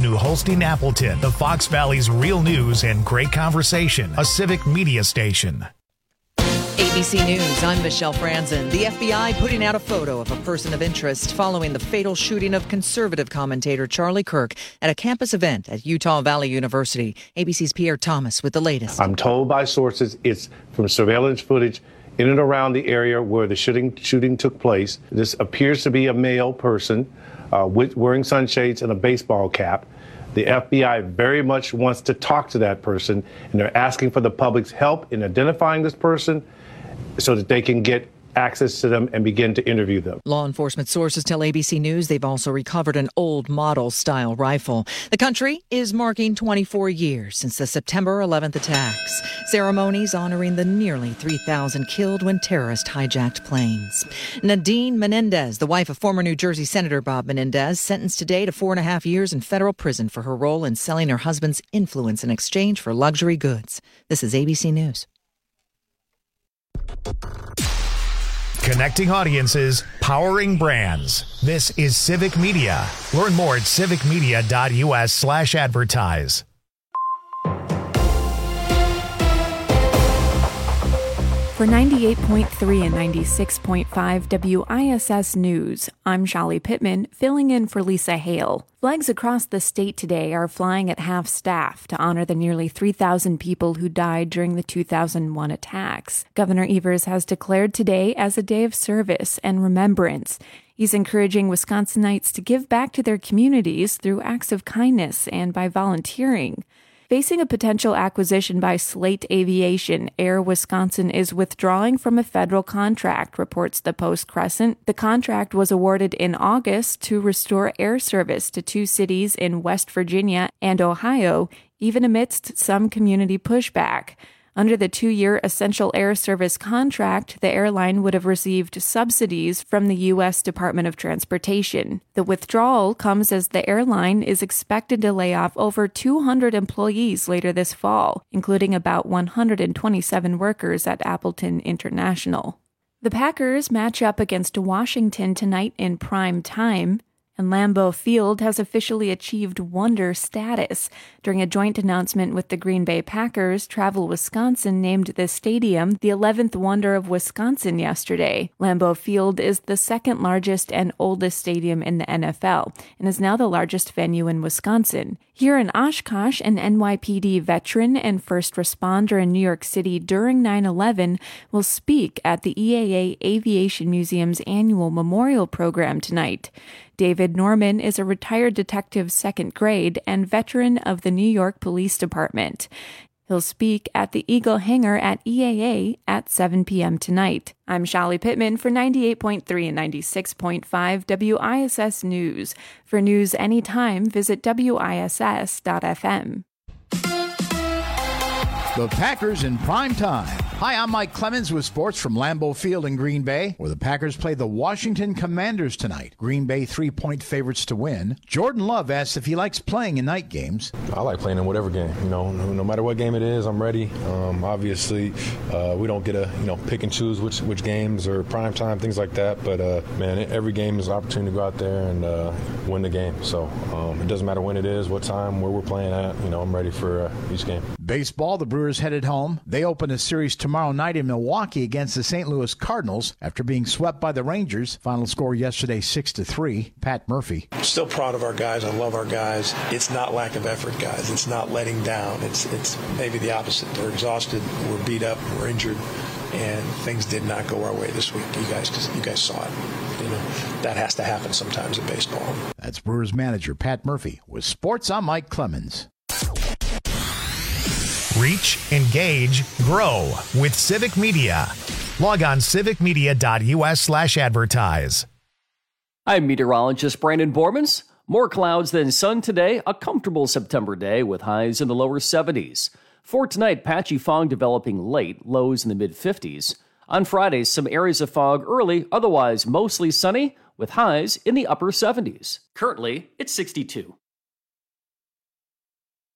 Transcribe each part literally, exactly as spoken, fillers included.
New Holstein Appleton, the Fox Valley's real news and great conversation, a civic media station. A B C News, I'm Michelle Franzen. The F B I putting out a photo of a person of interest following the fatal shooting of conservative commentator Charlie Kirk at a campus event at Utah Valley University. A B C's Pierre Thomas with the latest. I'm told by sources it's from surveillance footage in and around the area where the shooting shooting took place. This appears to be a male person uh, with, wearing sunshades and a baseball cap. The F B I very much wants to talk to that person, and they're asking for the public's help in identifying this person so that they can get access to them and begin to interview them. Law enforcement sources tell A B C News they've also recovered an old model-style rifle. The country is marking twenty-four years since the September eleventh attacks. Ceremonies honoring the nearly three thousand killed when terrorists hijacked planes. Nadine Menendez, the wife of former New Jersey Senator Bob Menendez, sentenced today to four and a half years in federal prison for her role in selling her husband's influence in exchange for luxury goods. This is A B C News. Connecting audiences, powering brands. This is Civic Media. Learn more at civicmedia.us slash advertise. For ninety-eight point three and ninety-six point five W I S S News, I'm Shali Pittman, filling in for Lisa Hale. Flags across the state today are flying at half-staff to honor the nearly three thousand people who died during the two thousand one attacks. Governor Evers has declared today as a day of service and remembrance. He's encouraging Wisconsinites to give back to their communities through acts of kindness and by volunteering. Facing a potential acquisition by Slate Aviation, Air Wisconsin is withdrawing from a federal contract, reports the Post-Crescent. The contract was awarded in August to restore air service to two cities in West Virginia and Ohio, even amidst some community pushback. Under the two-year Essential Air Service contract, the airline would have received subsidies from the U S Department of Transportation. The withdrawal comes as the airline is expected to lay off over two hundred employees later this fall, including about one hundred twenty-seven workers at Appleton International. The Packers match up against Washington tonight in prime time. And Lambeau Field has officially achieved Wonder status. During a joint announcement with the Green Bay Packers, Travel Wisconsin named the stadium the eleventh Wonder of Wisconsin yesterday. Lambeau Field is the second largest and oldest stadium in the N F L and is now the largest venue in Wisconsin. Here in Oshkosh, an N Y P D veteran and first responder in New York City during nine eleven will speak at the E A A Aviation Museum's annual memorial program tonight. David Norman is a retired detective second grade and veteran of the New York Police Department. He'll speak at the Eagle Hangar at E A A at seven p.m. tonight. I'm Shali Pittman for ninety-eight point three and ninety-six point five W I S S News. For news anytime, visit W I S S dot F M. The Packers in prime time. Hi, I'm Mike Clemens with sports from Lambeau Field in Green Bay, where the Packers play the Washington Commanders tonight. Green Bay three-point favorites to win. Jordan Love asks if he likes playing in night games. I like playing in whatever game. You know, no matter what game it is, I'm ready. Um, obviously, uh, we don't get to you know pick and choose which which games or prime time, things like that. But uh, man, every game is an opportunity to go out there and uh, win the game. So um, it doesn't matter when it is, what time, where we're playing at. You know, I'm ready for uh, each game. Baseball, the Brewers headed home. They open a series tomorrow night in Milwaukee against the Saint Louis Cardinals after being swept by the Rangers. Final score yesterday, six to three. Pat Murphy. Still proud of our guys. I love our guys. It's not lack of effort, guys. It's not letting down. It's it's maybe the opposite. They're exhausted. We're beat up. We're injured. And things did not go our way this week. You guys, because you guys saw it. You know, that has to happen sometimes in baseball. That's Brewers manager Pat Murphy. With sports, I'm Mike Clemens. Reach, engage, grow with Civic Media. Log on civicmedia.us slash advertise. I'm meteorologist Brandon Bormans. More clouds than sun today. A comfortable September day with highs in the lower seventies. For tonight, patchy fog developing late, lows in the mid-fifties. On Friday, some areas of fog early, otherwise mostly sunny, with highs in the upper seventies. Currently, it's sixty-two.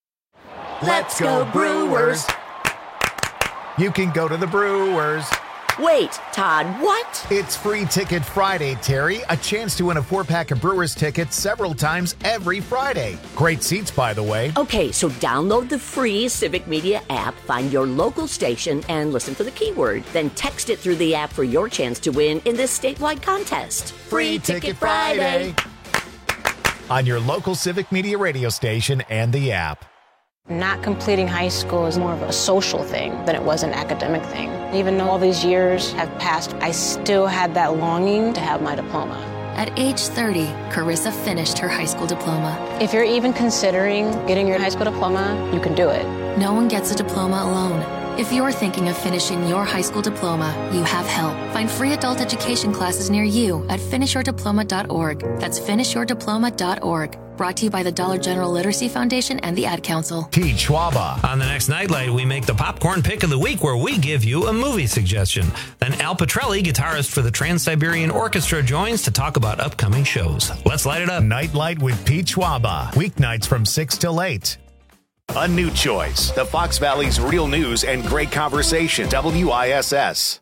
Let's go Brewers! You can go to the Brewers. Wait, Todd, what? It's Free Ticket Friday, Terry. A chance to win a four-pack of Brewers tickets several times every Friday. Great seats, by the way. Okay, so download the free Civic Media app, find your local station, and listen for the keyword. Then text it through the app for your chance to win in this statewide contest. Free, Free Ticket, Ticket Friday. Friday. On your local Civic Media radio station and the app. Not completing high school is more of a social thing than it was an academic thing. Even though all these years have passed, I still had that longing to have my diploma. At age thirty, Carissa finished her high school diploma. If you're even considering getting your high school diploma, you can do it. No one gets a diploma alone. If you're thinking of finishing your high school diploma, you have help. Find free adult education classes near you at finish your diploma dot org. That's finish your diploma dot org. Brought to you by the Dollar General Literacy Foundation and the Ad Council. Pete Schwaba. On the next Nightlight, we make the popcorn pick of the week where we give you a movie suggestion. Then Al Petrelli, guitarist for the Trans-Siberian Orchestra, joins to talk about upcoming shows. Let's light it up. Nightlight with Pete Schwaba. Weeknights from six till eight. A new choice. The Fox Valley's real news and great conversation. W I S S.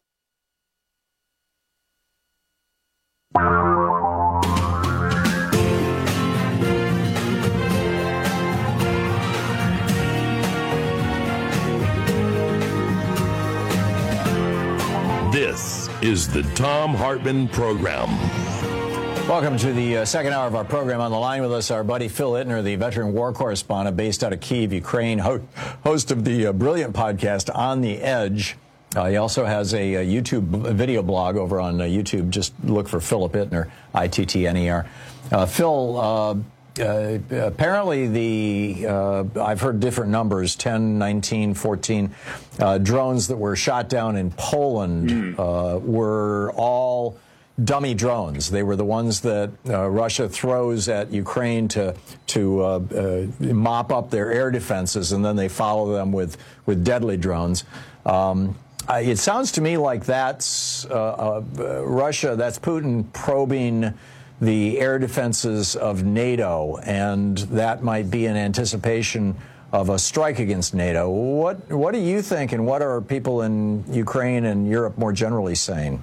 This is the Thom Hartmann Program. Welcome to the uh, second hour of our program. On the line with us, our buddy Phil Ittner, the veteran war correspondent based out of Kyiv, Ukraine, ho- host of the uh, brilliant podcast On the Edge. Uh, he also has a, a YouTube video blog over on uh, YouTube. Just look for Philip Ittner, I T T N E R. Uh, Phil, uh, uh, apparently the, uh, I've heard different numbers, ten, nineteen, fourteen uh, drones that were shot down in Poland mm. uh, were all dummy drones. They were the ones that uh, Russia throws at Ukraine to to uh, uh, mop up their air defenses, and then they follow them with, with deadly drones. Um, I, it sounds to me like that's uh, uh, Russia, that's Putin probing the air defenses of NATO, and that might be in anticipation of a strike against NATO. What, what do you think, and what are people in Ukraine and Europe more generally saying?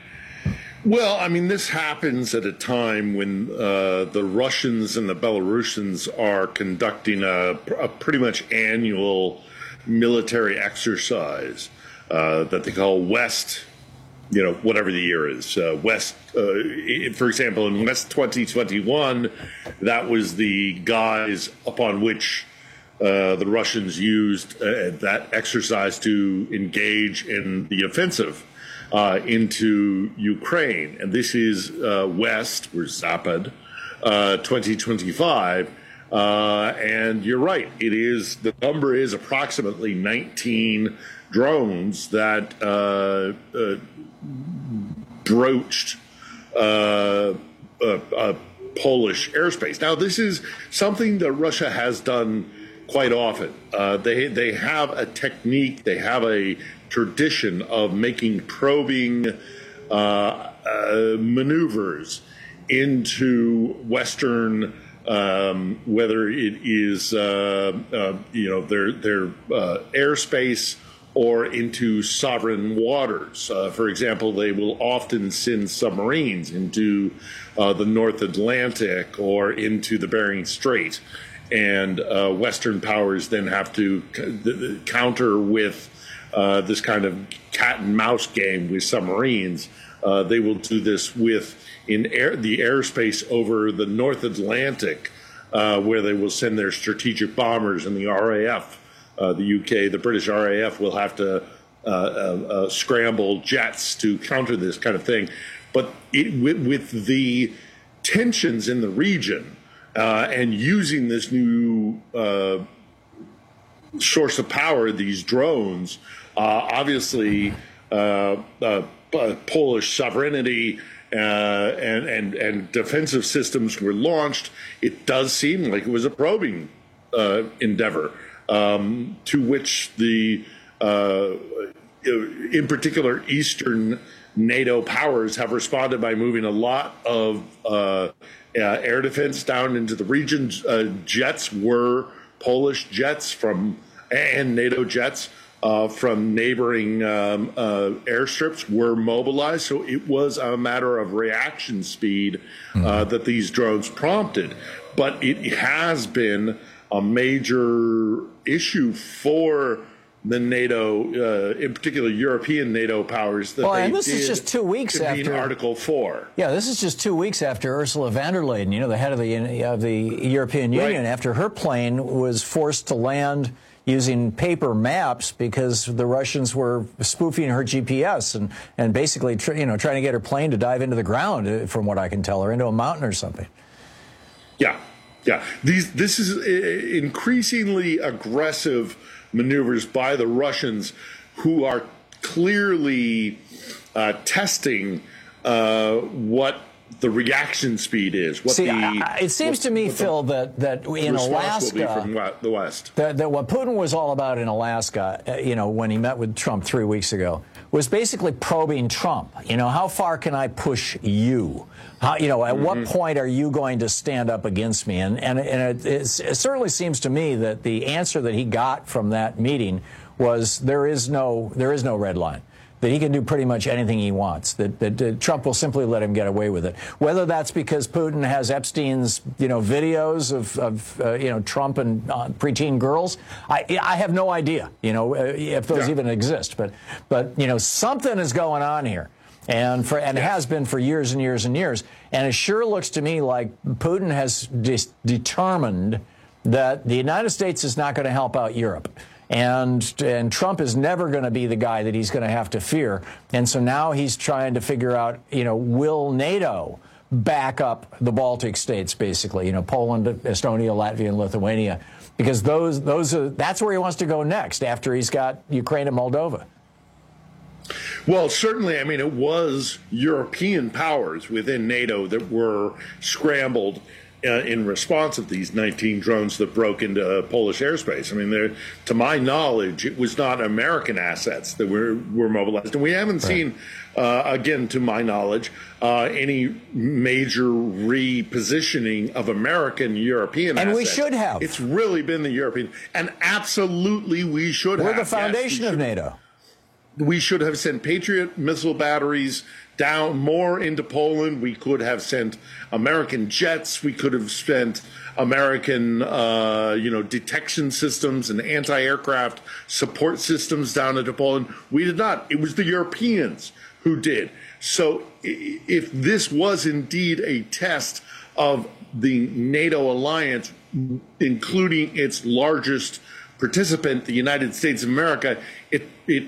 Well, I mean, this happens at a time when uh, the Russians and the Belarusians are conducting a, a pretty much annual military exercise uh, that they call West, you know, whatever the year is. Uh, West, uh, for example, in West twenty twenty-one, that was the guise upon which uh, the Russians used uh, that exercise to engage in the offensive Uh, into Ukraine. And this is uh, West, or Zapad, uh, twenty twenty-five. Uh, and you're right, it is, the number is approximately nineteen drones that uh, uh, broached uh, uh, uh, Polish airspace. Now, this is something that Russia has done quite often. Uh, they, they have a technique, they have a tradition of making probing uh, uh, maneuvers into Western, um, whether it is uh, uh, you know their their uh, airspace or into sovereign waters. Uh, for example, they will often send submarines into uh, the North Atlantic or into the Bering Strait, and uh, Western powers then have to c- counter with Uh, this kind of cat and mouse game with submarines. Uh, they will do this with in air, the airspace over the North Atlantic, uh, where they will send their strategic bombers, and the R A F, uh, the U K, the British R A F will have to uh, uh, uh, scramble jets to counter this kind of thing. But it, with, with the tensions in the region uh, and using this new uh, source of power, these drones, uh, obviously uh, uh, Polish sovereignty uh, and, and, and defensive systems were launched. It does seem like it was a probing uh, endeavor um, to which the, uh, in particular, Eastern NATO powers have responded by moving a lot of uh, uh, air defense down into the region. Uh, jets were Polish jets from and NATO jets uh, from neighboring um, uh, airstrips were mobilized. So it was a matter of reaction speed uh, mm-hmm. that these drones prompted. But it has been a major issue for the NATO, uh, in particular European NATO powers, that well, they and this did is just two weeks after Article Four. Yeah, this is just two weeks after Ursula von der Leyen, you know, the head of the of the European Union, right. after her plane was forced to land using paper maps because the Russians were spoofing her G P S and and basically, tr- you know, trying to get her plane to dive into the ground, from what I can tell, or into a mountain or something. Yeah, yeah. These this is increasingly aggressive maneuvers by the Russians, who are clearly uh, testing uh, what the reaction speed is. What See, the, I, it seems what, to me, Phil, that, that in Alaska, will be from the West, that, that what Putin was all about in Alaska, uh, you know, when he met with Trump three weeks ago, was basically probing Trump. You know, how far can I push you? How, you know, at mm-hmm. what point are you going to stand up against me? And and, and it, it certainly seems to me that the answer that he got from that meeting was there is no there is no red line. That he can do pretty much anything he wants, that, that, that Trump will simply let him get away with it. Whether that's because Putin has Epstein's, you know, videos of, of uh, you know, Trump and uh, preteen girls, I, I have no idea, you know, if those yeah. even exist. But, but, you know, something is going on here. And for and yeah. has been for years and years and years. And it sure looks to me like Putin has de- determined that the United States is not going to help out Europe. And and Trump is never going to be the guy that he's going to have to fear. And so now he's trying to figure out, you know, will NATO back up the Baltic states, basically, you know, Poland, Estonia, Latvia, and Lithuania, because those those are that's where he wants to go next after he's got Ukraine and Moldova. Well, certainly, I mean, it was European powers within NATO that were scrambled Uh, in response of these nineteen drones that broke into uh, Polish airspace. I mean, to my knowledge, it was not American assets that were, were mobilized. And we haven't right. seen, uh, again, to my knowledge, uh, any major repositioning of American European and assets. And we should have. It's really been the European. And absolutely we should We're have. We're the foundation yes, of NATO. We should have sent Patriot missile batteries down more into Poland. We could have sent American jets. We could have spent American, uh, you know, detection systems and anti-aircraft support systems down into Poland. We did not. It was the Europeans who did. So if this was indeed a test of the NATO alliance, including its largest participant, the United States of America, it it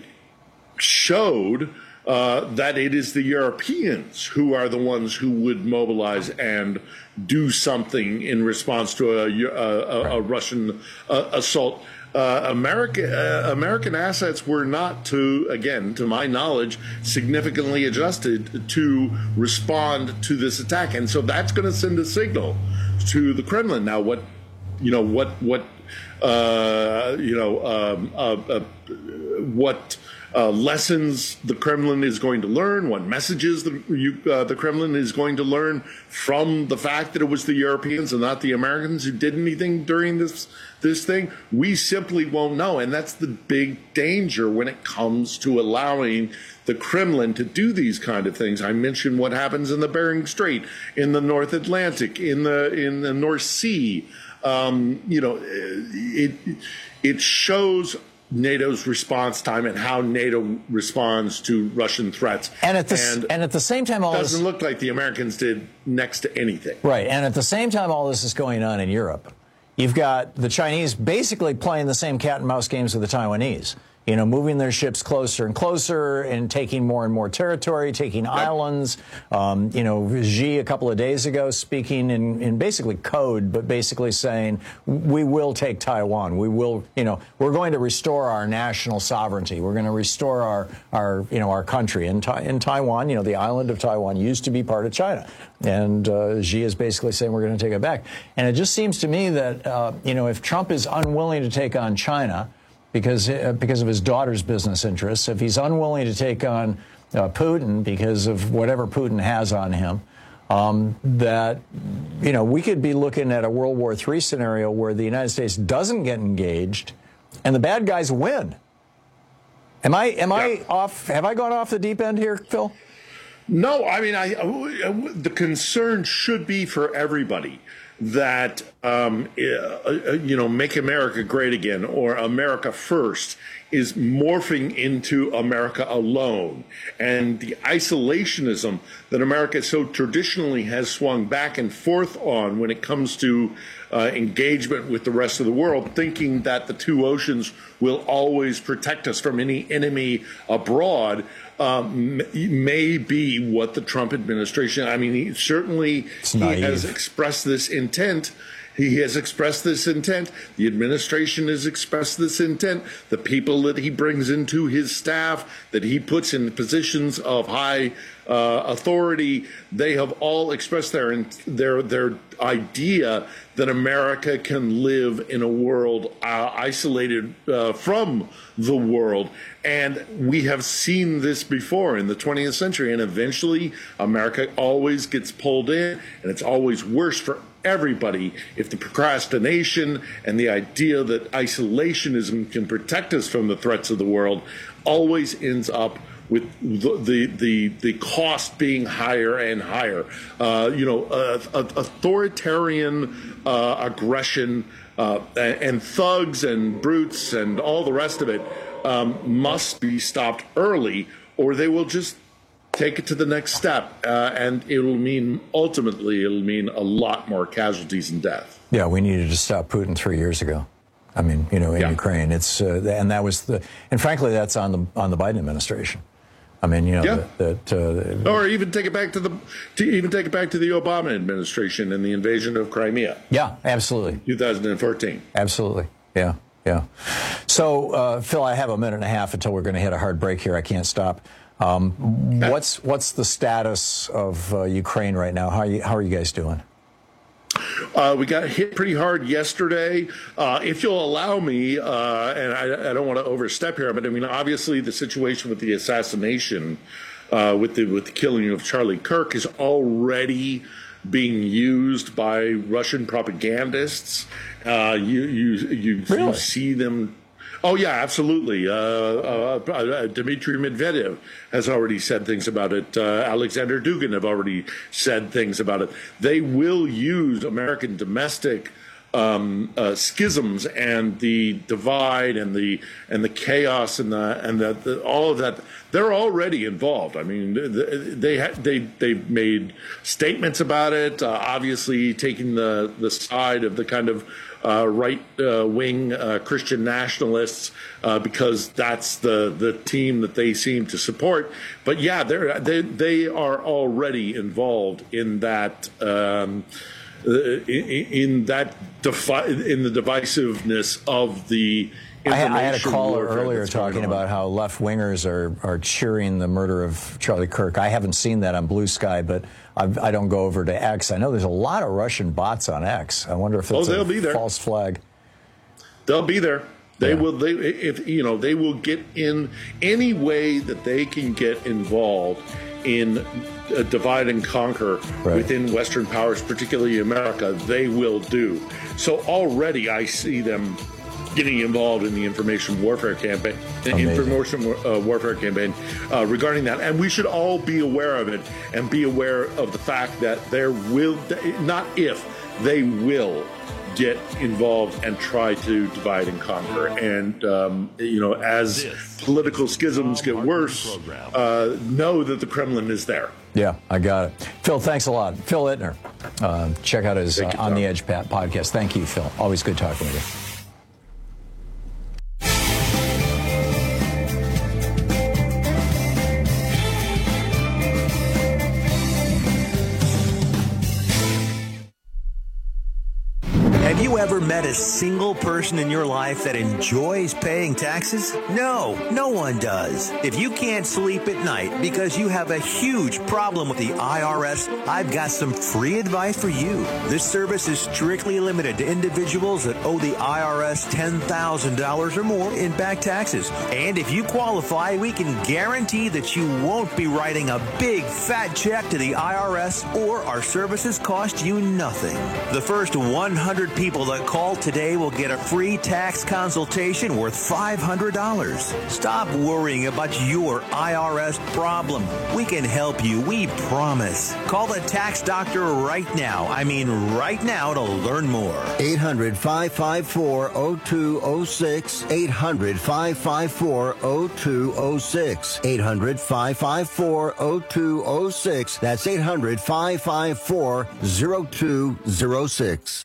showed uh, that it is the Europeans who are the ones who would mobilize and do something in response to a, a, a Russian uh, assault. Uh, America, uh, American assets were not, to again, to my knowledge, significantly adjusted to respond to this attack, and so that's going to send a signal to the Kremlin. Now, what, you know, what, what, uh, you know, um, uh, uh, what. Uh, lessons the Kremlin is going to learn, what messages the, you, uh, the Kremlin is going to learn from the fact that it was the Europeans and not the Americans who did anything during this this thing, we simply won't know. And that's the big danger when it comes to allowing the Kremlin to do these kind of things. I mentioned what happens in the Bering Strait, in the North Atlantic, in the in the North Sea. Um, you know, it it shows NATO's response time and how NATO responds to Russian threats. And at the, and, and at the same time, all this doesn't this, look like the Americans did next to anything. Right. And at the same time all this is going on in Europe, you've got the Chinese basically playing the same cat and mouse games with the Taiwanese. You know, moving their ships closer and closer and taking more and more territory, taking yep. islands. Um, you know, Xi a couple of days ago speaking in, in basically code, but basically saying, we will take Taiwan. We will, you know, we're going to restore our national sovereignty. We're going to restore our, our you know, our country. In, in Taiwan, you know, the island of Taiwan used to be part of China. And uh, Xi is basically saying we're going to take it back. And it just seems to me that, uh, you know, if Trump is unwilling to take on China, because uh, because of his daughter's business interests, if he's unwilling to take on uh, Putin because of whatever Putin has on him, um, that, you know, we could be looking at a World War Three scenario where the United States doesn't get engaged and the bad guys win. Am I am yeah. I off? Have I gone off the deep end here, Phil? No, I mean, I, the concern should be for everybody that, um, you know, Make America Great Again or America First is morphing into America alone. And the isolationism that America so traditionally has swung back and forth on when it comes to uh, engagement with the rest of the world, thinking that the two oceans will always protect us from any enemy abroad, um, may be what the Trump administration, I mean, he certainly he has expressed this intent. He has expressed this intent. The administration has expressed this intent. The people that he brings into his staff, that he puts in positions of high uh, authority, they have all expressed their their their idea that America can live in a world uh, isolated uh, from the world. And we have seen this before in the twentieth century. And eventually, America always gets pulled in, and it's always worse for everybody if the procrastination and the idea that isolationism can protect us from the threats of the world always ends up with the the the, the cost being higher and higher. Uh, you know, uh, authoritarian uh, aggression uh, and thugs and brutes and all the rest of it um, must be stopped early, or they will just take it to the next step, uh, and it'll mean, ultimately, it'll mean a lot more casualties and death. Yeah, we needed to stop Putin three years ago. I mean, you know, in yeah. Ukraine, it's uh, and that was the, and frankly, that's on the on the Biden administration. I mean, you know, yeah. that, that uh, or even take it back to the, to even take it back to the Obama administration and the invasion of Crimea. Yeah, absolutely. two thousand fourteen. Absolutely. Yeah, yeah. So, uh, Phil, I have a minute and a half until we're going to hit a hard break here. I can't stop. Um, what's what's the status of uh, Ukraine right now? How are you, how are you guys doing? Uh, we got hit pretty hard yesterday. Uh, if you'll allow me, uh, and I, I don't want to overstep here, but I mean, obviously the situation with the assassination, uh, with the with the killing of Charlie Kirk is already being used by Russian propagandists. Uh, you you you, really? you see them. Oh, yeah, absolutely. Uh, uh, uh, Dmitry Medvedev has already said things about it. Uh, Alexander Dugin have already said things about it. They will use American domestic um, uh, schisms and the divide and the and the chaos and the and the, the all of that. They're already involved. I mean, they they they've made statements about it. Uh, obviously, taking the the side of the kind of Uh, right-wing uh, uh, Christian nationalists uh, because that's the, the team that they seem to support. But yeah, they're, they they are already involved in that um, in, in that defi- in the divisiveness of the. I had, I had a caller earlier talking about how left-wingers are, are cheering the murder of Charlie Kirk. I haven't seen that on Blue Sky, but I've, I don't go over to X. I know there's a lot of Russian bots on X. I wonder if it's oh, a be there. false flag. They'll be there. They yeah. will. They if you know they will get in any way that they can get involved in a divide and conquer right. within Western powers, particularly America. They will do so. Already, I see them getting involved in the information warfare campaign, the information uh, warfare campaign uh, regarding that. And we should all be aware of it and be aware of the fact that there will, not if, they will get involved and try to divide and conquer. And, um, you know, as political schisms get worse, uh, know that the Kremlin is there. Yeah, I got it. Phil, thanks a lot. Phil Ittner. Uh, check out his uh, On the Edge podcast. Thank you, Phil. Always good talking with you. Have you ever met a single person in your life that enjoys paying taxes? No, no one does. If you can't sleep at night because you have a huge problem with the I R S, I've got some free advice for you. This service is strictly limited to individuals that owe the I R S ten thousand dollars or more in back taxes. And if you qualify, we can guarantee that you won't be writing a big fat check to the I R S, or our services cost you nothing. The first one hundred people that call today will get a free tax consultation worth five hundred dollars. Stop worrying about your I R S problem. We can help you, we promise. Call the tax doctor right now. I mean right now to learn more. eight hundred, five five four, oh two oh six. eight hundred, five five four, oh two oh six. eight hundred, five five four, oh two oh six. That's eight hundred, five five four, oh two oh six.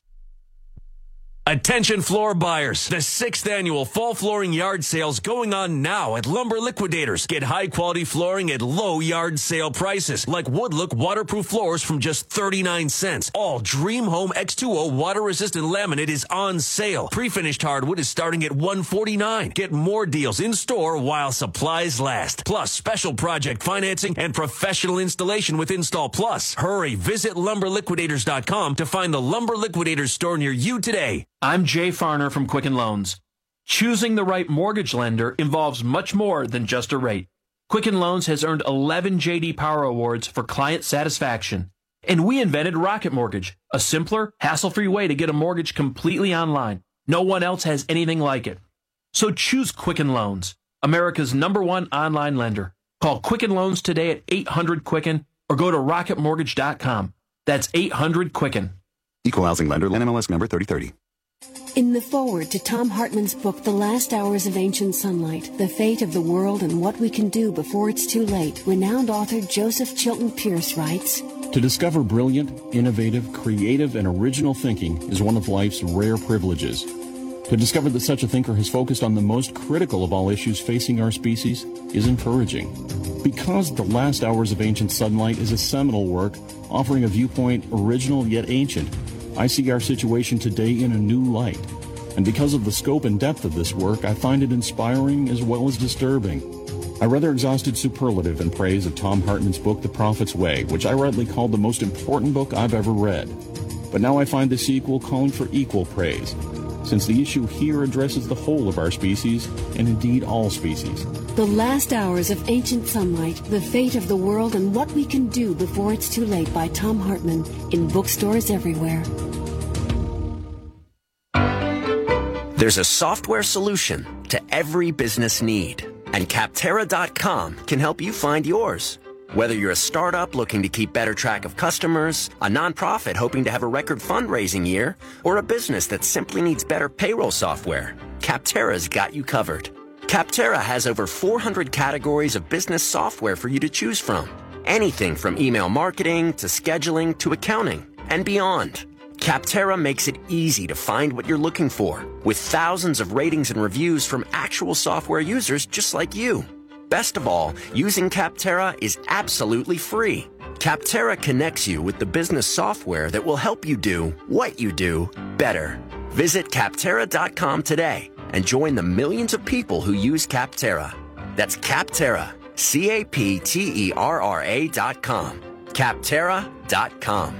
Attention floor buyers. The sixth annual fall flooring yard sales going on now at Lumber Liquidators. Get high quality flooring at low yard sale prices like Woodlook waterproof floors from just thirty-nine cents. All Dream Home X two O water resistant laminate is on sale. Pre-finished hardwood is starting at one forty-nine. Get more deals in store while supplies last. Plus special project financing and professional installation with Install Plus. Hurry, visit lumber liquidators dot com to find the Lumber Liquidators store near you today. I'm Jay Farner from Quicken Loans. Choosing the right mortgage lender involves much more than just a rate. Quicken Loans has earned eleven J D Power Awards for client satisfaction. And we invented Rocket Mortgage, a simpler, hassle-free way to get a mortgage completely online. No one else has anything like it. So choose Quicken Loans, America's number one online lender. Call Quicken Loans today at eight hundred Quicken or go to rocket mortgage dot com. That's eight hundred Quicken. Equal housing lender, N M L S number thirty thirty. In the foreword to Tom Hartman's book, The Last Hours of Ancient Sunlight, The Fate of the World and What We Can Do Before It's Too Late, renowned author Joseph Chilton Pierce writes, To discover brilliant, innovative, creative, and original thinking is one of life's rare privileges. To discover that such a thinker has focused on the most critical of all issues facing our species is encouraging. Because The Last Hours of Ancient Sunlight is a seminal work offering a viewpoint original yet ancient, I see our situation today in a new light. And because of the scope and depth of this work, I find it inspiring as well as disturbing. I rather exhausted superlative in praise of Tom Hartman's book, The Prophet's Way, which I rightly called the most important book I've ever read. But now I find the sequel calling for equal praise, since the issue here addresses the whole of our species, and indeed all species. The Last Hours of Ancient Sunlight, The Fate of the World and What We Can Do Before It's Too Late by Tom Hartman, in bookstores everywhere. There's a software solution to every business need, and Capterra dot com can help you find yours. Whether you're a startup looking to keep better track of customers, a nonprofit hoping to have a record fundraising year, or a business that simply needs better payroll software, Capterra's got you covered. Capterra has over four hundred categories of business software for you to choose from. Anything from email marketing to scheduling to accounting and beyond. Capterra makes it easy to find what you're looking for, with thousands of ratings and reviews from actual software users just like you. Best of all, using Capterra is absolutely free. Capterra connects you with the business software that will help you do what you do better. Visit Capterra dot com today and join the millions of people who use Capterra. That's Capterra, C A P T E R R A dot com. Capterra dot com.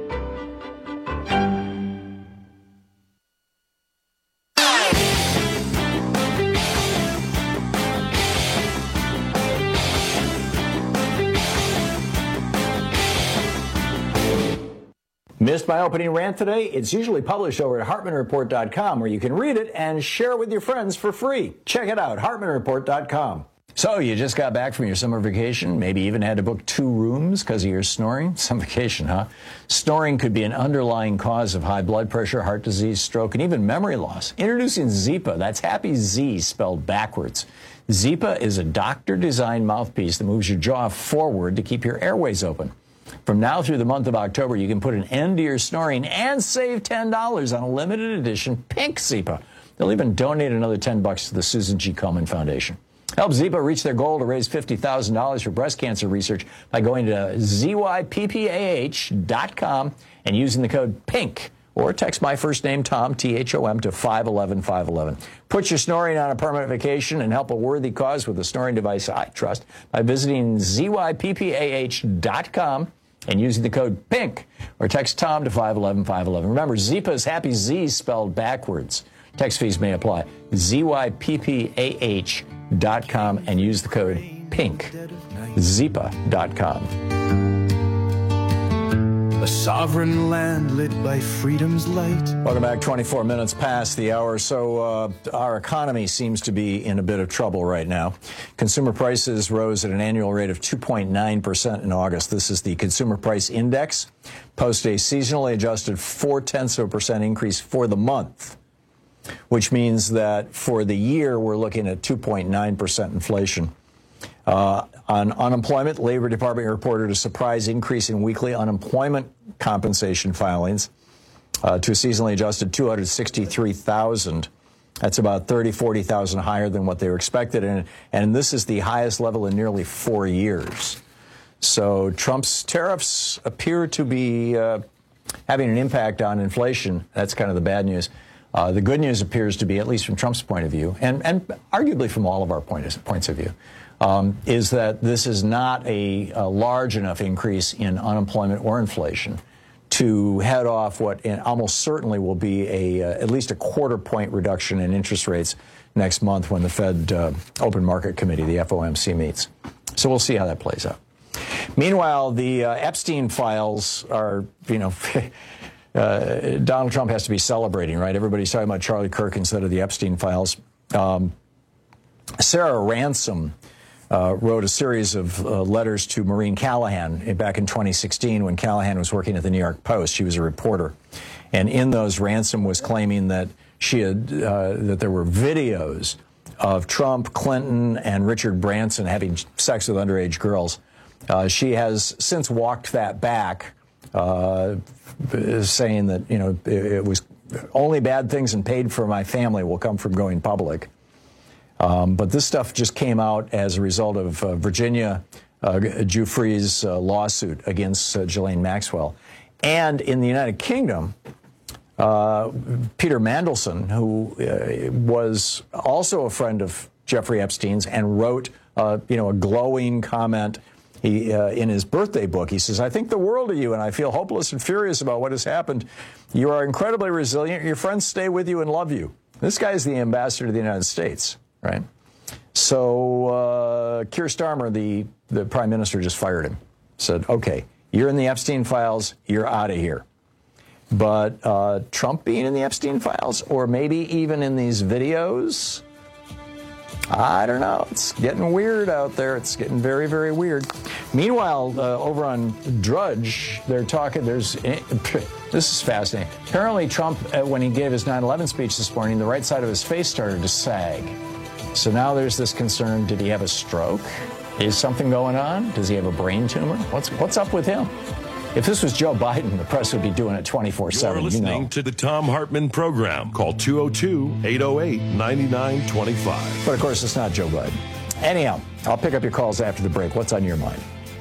Missed my opening rant today? It's usually published over at Hartman Report dot com, where you can read it and share it with your friends for free. Check it out, Hartman Report dot com. So you just got back from your summer vacation, maybe even had to book two rooms because of your snoring? Some vacation, huh? Snoring could be an underlying cause of high blood pressure, heart disease, stroke, and even memory loss. Introducing Zypa. That's Happy Z spelled backwards. Zypa is a doctor-designed mouthpiece that moves your jaw forward to keep your airways open. From now through the month of October, you can put an end to your snoring and save ten dollars on a limited edition Pink Zypa. They'll even donate another ten bucks to the Susan G. Komen Foundation. Help Zypa reach their goal to raise fifty thousand dollars for breast cancer research by going to Z Y P P A H dot com and using the code PINK. Or text my first name, Tom, T H O M, to five one one, five one one. Put your snoring on a permanent vacation and help a worthy cause with a snoring device I trust by visiting Z Y P P A H dot com and using the code PINK. Or text Tom to five one one, five one one. Remember, Zypa is Happy Z spelled backwards. Text fees may apply. Z Y P P A H dot com and use the code PINK. Zypa dot com. a sovereign land lit by freedom's light. Welcome back. twenty-four minutes past the hour. So uh, our economy seems to be in a bit of trouble right now. Consumer prices rose at an annual rate of two point nine percent in August. This is the Consumer Price Index. Post a seasonally adjusted four-tenths of a percent increase for the month, which means that for the year, we're looking at two point nine percent inflation. Uh, on unemployment, Labor Department reported a surprise increase in weekly unemployment compensation filings uh, to a seasonally adjusted two hundred sixty-three thousand. That's about thirty, forty thousand higher than what they were expected. And, and this is the highest level in nearly four years. So Trump's tariffs appear to be uh, having an impact on inflation. That's kind of the bad news. Uh, the good news appears to be, at least from Trump's point of view, and, and arguably from all of our point of, points of view, um, is that this is not a, a large enough increase in unemployment or inflation to head off what in almost certainly will be a uh, at least a quarter point reduction in interest rates next month when the Fed uh, Open Market Committee, the F O M C, meets. So we'll see how that plays out. Meanwhile, the uh, Epstein files are, you know, uh, Donald Trump has to be celebrating, right? Everybody's talking about Charlie Kirk instead of the Epstein files. Um, Sarah Ransom uh, wrote a series of uh, letters to Maureen Callahan back in twenty sixteen when Callahan was working at the New York Post. She was a reporter. And in those, Ransom was claiming that she had, uh, that there were videos of Trump, Clinton, and Richard Branson having sex with underage girls. Uh, she has since walked that back, uh, saying that, you know, it, it was only bad things and paid for my family will come from going public. Um, but this stuff just came out as a result of uh, Virginia uh, Giuffre's uh, lawsuit against uh, Ghislaine Maxwell. And in the United Kingdom, uh, Peter Mandelson, who uh, was also a friend of Jeffrey Epstein's and wrote, uh, you know, a glowing comment He, uh, in his birthday book. He says, I think the world of you, and I feel hopeless and furious about what has happened. You are incredibly resilient. Your friends stay with you and love you. This guy is the ambassador to the United States, right? So uh, Keir Starmer, the, the prime minister, just fired him. Said, okay, you're in the Epstein files. You're out of here. But uh, Trump being in the Epstein files, or maybe even in these videos, I don't know. It's getting weird out there. It's getting very, very weird. Meanwhile, uh, over on Drudge, they're talking, there's, this is fascinating. Apparently Trump, uh, when he gave his nine eleven speech this morning, the right side of his face started to sag. So now there's this concern, did he have a stroke? Is something going on? Does he have a brain tumor? What's, what's up with him? If this was Joe Biden, the press would be doing it twenty-four seven. You're listening you know. to the Tom Hartman Program. Call two oh two, eight oh eight, nine nine two five. But, of course, it's not Joe Biden. Anyhow, I'll pick up your calls after the break. What's on your mind?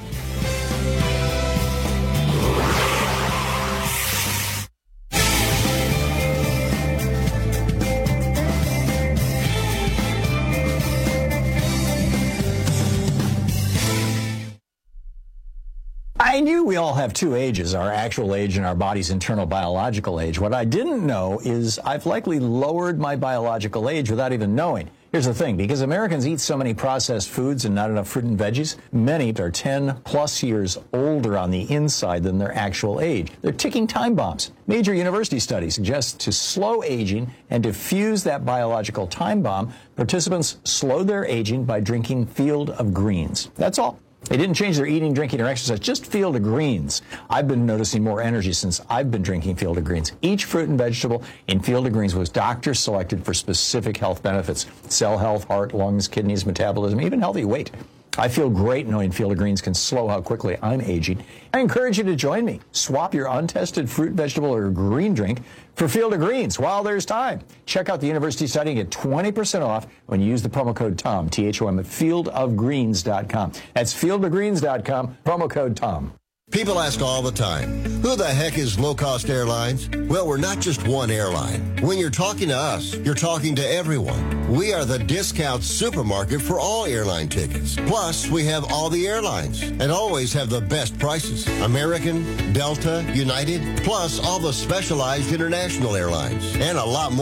I knew we all have two ages, our actual age and our body's internal biological age. What I didn't know is I've likely lowered my biological age without even knowing. Here's the thing, because Americans eat so many processed foods and not enough fruit and veggies, many are ten plus years older on the inside than their actual age. They're ticking time bombs. Major university studies suggest to slow aging and diffuse that biological time bomb, participants slow their aging by drinking Field of Greens. That's all. They didn't change their eating, drinking, or exercise, just Field of Greens. I've been noticing more energy since I've been drinking Field of Greens. Each fruit and vegetable in Field of Greens was doctor selected for specific health benefits. Cell health, heart, lungs, kidneys, metabolism, even healthy weight. I feel great knowing Field of Greens can slow how quickly I'm aging. I encourage you to join me. Swap your untested fruit, vegetable, or green drink for Field of Greens while there's time. Check out the university study and get twenty percent off when you use the promo code TOM, T H O M, at field of greens dot com. That's field of greens dot com, promo code TOM. People ask all the time, who the heck is Low Cost Airlines? Well, we're not just one airline. When you're talking to us, you're talking to everyone. We are the discount supermarket for all airline tickets. Plus, we have all the airlines and always have the best prices. American, Delta, United, plus all the specialized international airlines and a lot more.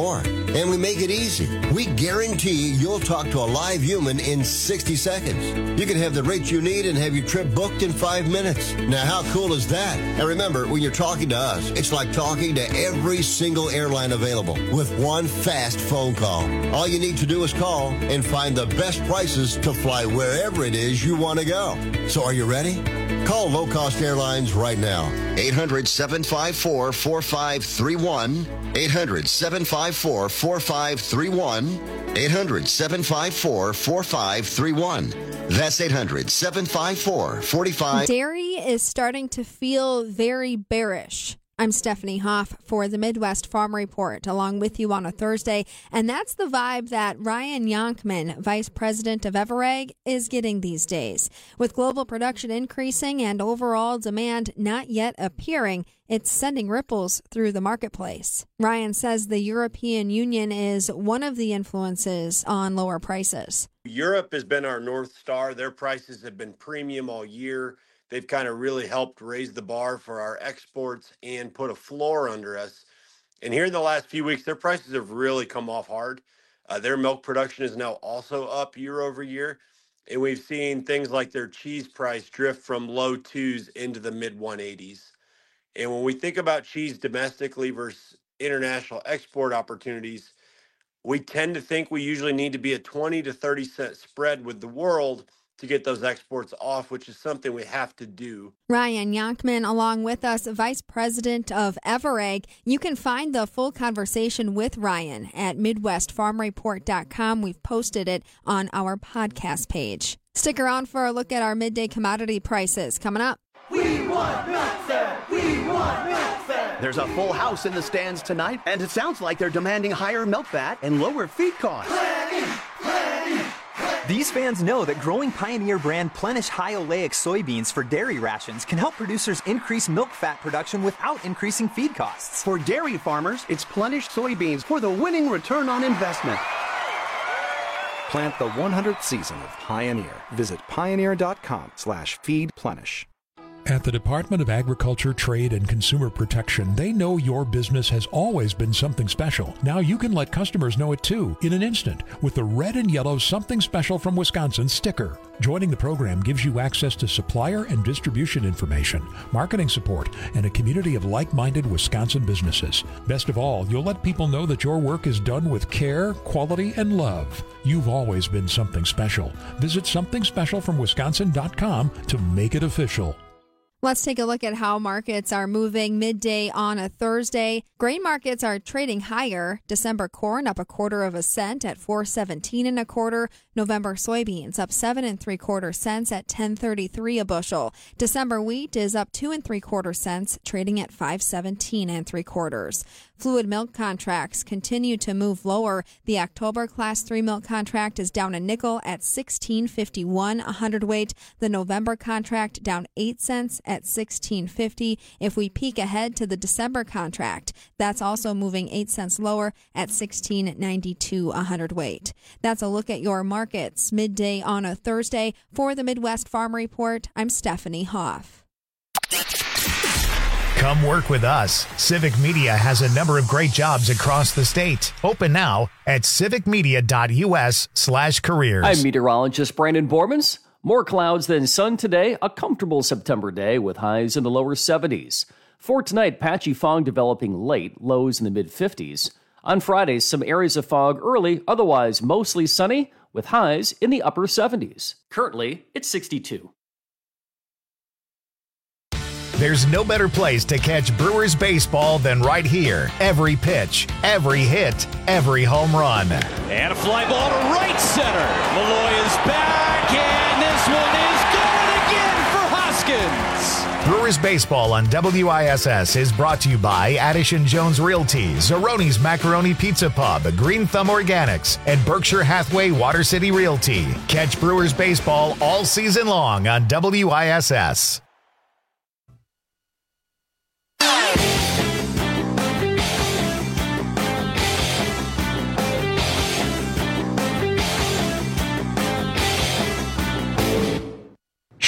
And we make it easy. We guarantee you'll talk to a live human in sixty seconds. You can have the rates you need and have your trip booked in five minutes. Now, how cool is that? And remember, when you're talking to us, it's like talking to every single airline available with one fast phone call. All you need to do is call and find the best prices to fly wherever it is you want to go. So are you ready? Call Low Cost Airlines right now. eight hundred, seven five four, four five three one. eight hundred, seven five four, four five three one. eight hundred, seven five four, four five three one. That's eight hundred, seven five four, four five. Dairy is starting to feel very bearish. I'm Stephanie Hoff for the Midwest Farm Report, along with you on a Thursday. And that's the vibe that Ryan Yonkman, Vice President of Everegg, is getting these days. With global production increasing and overall demand not yet appearing, it's sending ripples through the marketplace. Ryan says the European Union is one of the influences on lower prices. Europe has been our North Star. Their prices have been premium all year. They've kind of really helped raise the bar for our exports and put a floor under us. And here in the last few weeks, their prices have really come off hard. Uh, their milk production is now also up year over year. And we've seen things like their cheese price drift from low twos into the mid one eighties. And when we think about cheese domestically versus international export opportunities, we tend to think we usually need to be a twenty to thirty cent spread with the world to get those exports off, which is something we have to do. Ryan Yonkman, along with us, Vice President of Everegg. You can find the full conversation with Ryan at midwest farm report dot com. We've posted it on our podcast page. Stick around for a look at our midday commodity prices coming up. We want milk fat! We want milk fat! There's a full house in the stands tonight, and it sounds like they're demanding higher milk fat and lower feed costs. Plenty! Plenty! These fans know that growing Pioneer brand Plenish high oleic soybeans for dairy rations can help producers increase milk fat production without increasing feed costs. For dairy farmers, it's Plenish soybeans for the winning return on investment. Plant the one hundredth season of Pioneer. Visit pioneer.com slash feed Plenish. At the Department of Agriculture, Trade, and Consumer Protection, they know your business has always been something special. Now you can let customers know it too, in an instant, with the red and yellow Something Special from Wisconsin sticker. Joining the program gives you access to supplier and distribution information, marketing support, and a community of like-minded Wisconsin businesses. Best of all, you'll let people know that your work is done with care, quality, and love. You've always been something special. Visit something special from wisconsin dot com to make it official. Let's take a look at how markets are moving midday on a Thursday. Grain markets are trading higher. December corn up a quarter of a cent at four seventeen and a quarter. November soybeans up seven and three quarter cents at ten thirty-three a bushel. December wheat is up two and three quarter cents, trading at five seventeen and three quarters. Fluid milk contracts continue to move lower. The October class three milk contract is down a nickel at sixteen fifty-one a hundredweight. The November contract down eight cents at sixteen fifty. If we peek ahead to the December contract, that's also moving eight cents lower at sixteen ninety-two a hundredweight. That's a look at your markets midday on a Thursday. For the Midwest Farm Report, I'm Stephanie Hoff. Come work with us. Civic Media has a number of great jobs across the state. Open now at civicmedia.us slash careers. I'm meteorologist Brandon Bormans. More clouds than sun today. A comfortable September day with highs in the lower seventies. For tonight, patchy fog developing late, lows in the mid fifties. On Friday, some areas of fog early, otherwise mostly sunny, with highs in the upper seventies. Currently, it's sixty-two. There's no better place to catch Brewers baseball than right here. Every pitch, every hit, every home run. And a fly ball to right center. Malloy is back, and this one is going again for Hoskins. Brewers baseball on W I S S is brought to you by Addison Jones Realty, Zeroni's Macaroni Pizza Pub, Green Thumb Organics, and Berkshire Hathaway Water City Realty. Catch Brewers baseball all season long on W I S S.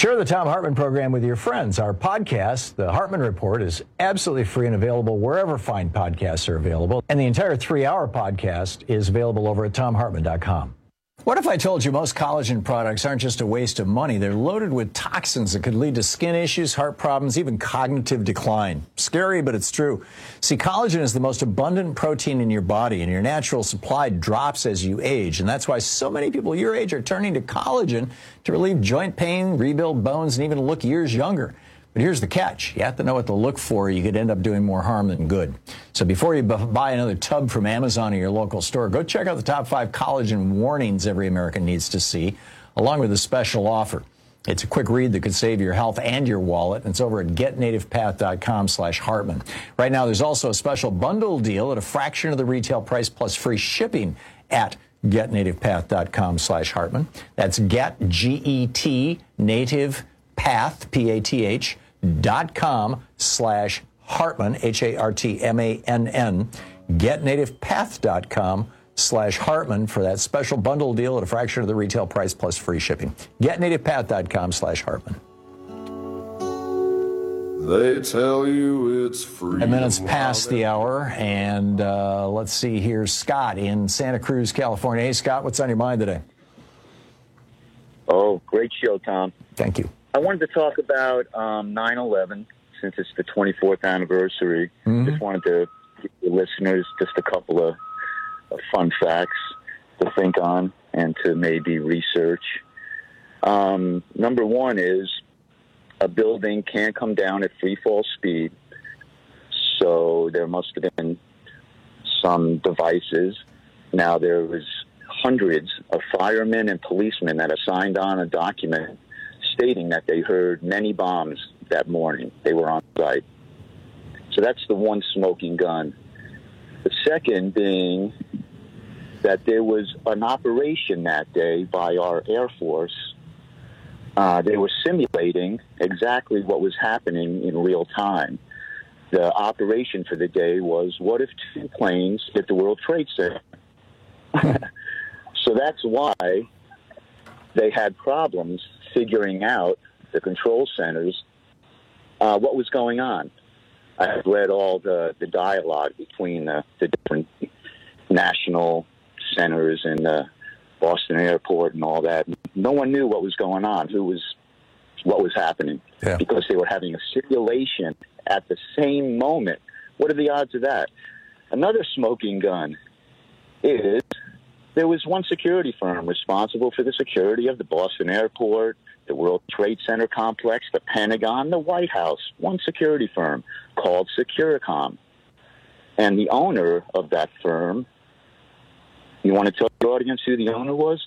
Share the Thom Hartmann program with your friends. Our podcast, The Hartmann Report, is absolutely free and available wherever fine podcasts are available. And the entire three-hour podcast is available over at thom hartmann dot com. What if I told you most collagen products aren't just a waste of money? They're loaded with toxins that could lead to skin issues, heart problems, even cognitive decline. Scary, but it's true. See, collagen is the most abundant protein in your body, and your natural supply drops as you age. And that's why so many people your age are turning to collagen to relieve joint pain, rebuild bones, and even look years younger. But here's the catch. You have to know what to look for. You could end up doing more harm than good. So before you buy another tub from Amazon or your local store, go check out the top five collagen warnings every American needs to see, along with a special offer. It's a quick read that could save your health and your wallet, and it's over at get native path dot com slash Hartmann. Right now, there's also a special bundle deal at a fraction of the retail price plus free shipping at get native path dot com slash Hartmann. That's get, G E T, native, path, P A T H, dot com slash Hartmann, H A R T M A N N, get native path dot com slash Hartmann for that special bundle deal at a fraction of the retail price plus free shipping. get native path dot com slash Hartmann. They tell you it's free. Ten minutes past the hour, and uh, let's see here. Scott in Santa Cruz, California. Hey, Scott, what's on your mind today? Oh, great show, Tom. Thank you. I wanted to talk about um, nine eleven, since it's the twenty-fourth anniversary. Mm-hmm. Just wanted to give the listeners just a couple of, of fun facts to think on and to maybe research. Um, number one is a building can't come down at free fall speed, so there must have been some devices. Now, there was hundreds of firemen and policemen that signed on a document stating that they heard many bombs that morning. They were on site. So that's the one smoking gun. The second being that there was an operation that day by our Air Force. Uh, they were simulating exactly what was happening in real time. The operation for the day was, what if two planes hit the World Trade Center? So that's why they had problems figuring out, the control centers, uh, what was going on. I've read all the, the dialogue between the, the different national centers and the Boston airport and all that. No one knew what was going on, who was, what was happening, yeah. because they were having a simulation at the same moment. What are the odds of that? Another smoking gun is there was one security firm responsible for the security of the Boston airport, the World Trade Center complex, the Pentagon, the White House. One security firm called Securicom. And the owner of that firm, you want to tell the audience who the owner was?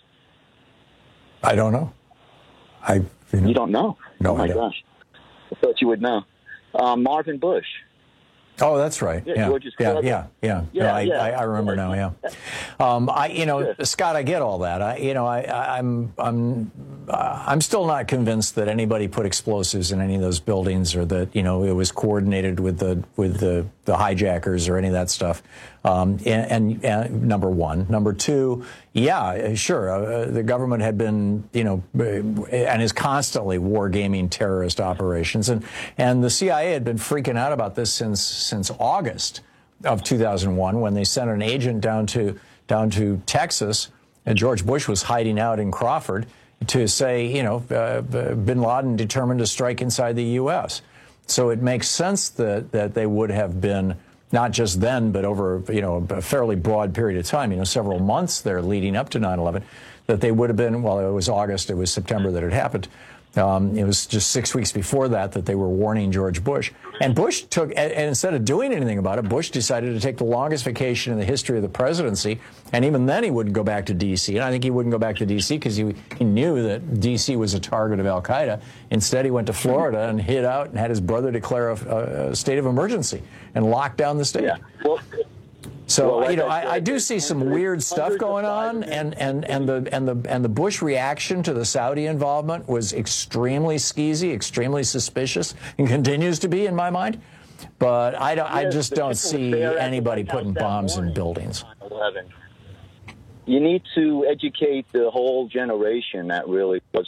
I don't know. I you, know. you don't know? No, oh, my I don't. gosh. I thought you would know. Um, Marvin Bush. Oh, that's right. Yeah, yeah, yeah, yeah, yeah. yeah, no, I, yeah. I, I remember now. Yeah, um, I, you know, yeah. Scott, I get all that. I, you know, I, I, I'm, I'm, uh, I'm still not convinced that anybody put explosives in any of those buildings, or that you know it was coordinated with the with the, the hijackers or any of that stuff. Um, and, and, and number one, number two, yeah, sure, uh, the government had been, you know, and is constantly wargaming terrorist operations, and and the C I A had been freaking out about this since since August of two thousand one, when they sent an agent down to down to Texas, and George Bush was hiding out in Crawford, to say, you know, uh, Bin Laden determined to strike inside the U S. So it makes sense that that they would have been, not just then, but over, you know, a fairly broad period of time, you know, several months there leading up to nine eleven, that they would have been, well, it was August, it was September that it happened. Um, it was just six weeks before that that they were warning George Bush. And Bush took, and instead of doing anything about it, Bush decided to take the longest vacation in the history of the presidency. And even then he wouldn't go back to D C. And I think he wouldn't go back to D C because he, he knew that D C was a target of al-Qaeda. Instead, he went to Florida and hid out and had his brother declare a, a state of emergency and lock down the state. Yeah. Well, So well, like you know, I, said, I, I do see some weird stuff going on, and, and, and the and the and the Bush reaction to the Saudi involvement was extremely skeezy, extremely suspicious, and continues to be in my mind. But I don't, I just don't see anybody putting bombs in buildings. You need to educate the whole generation that really wasn't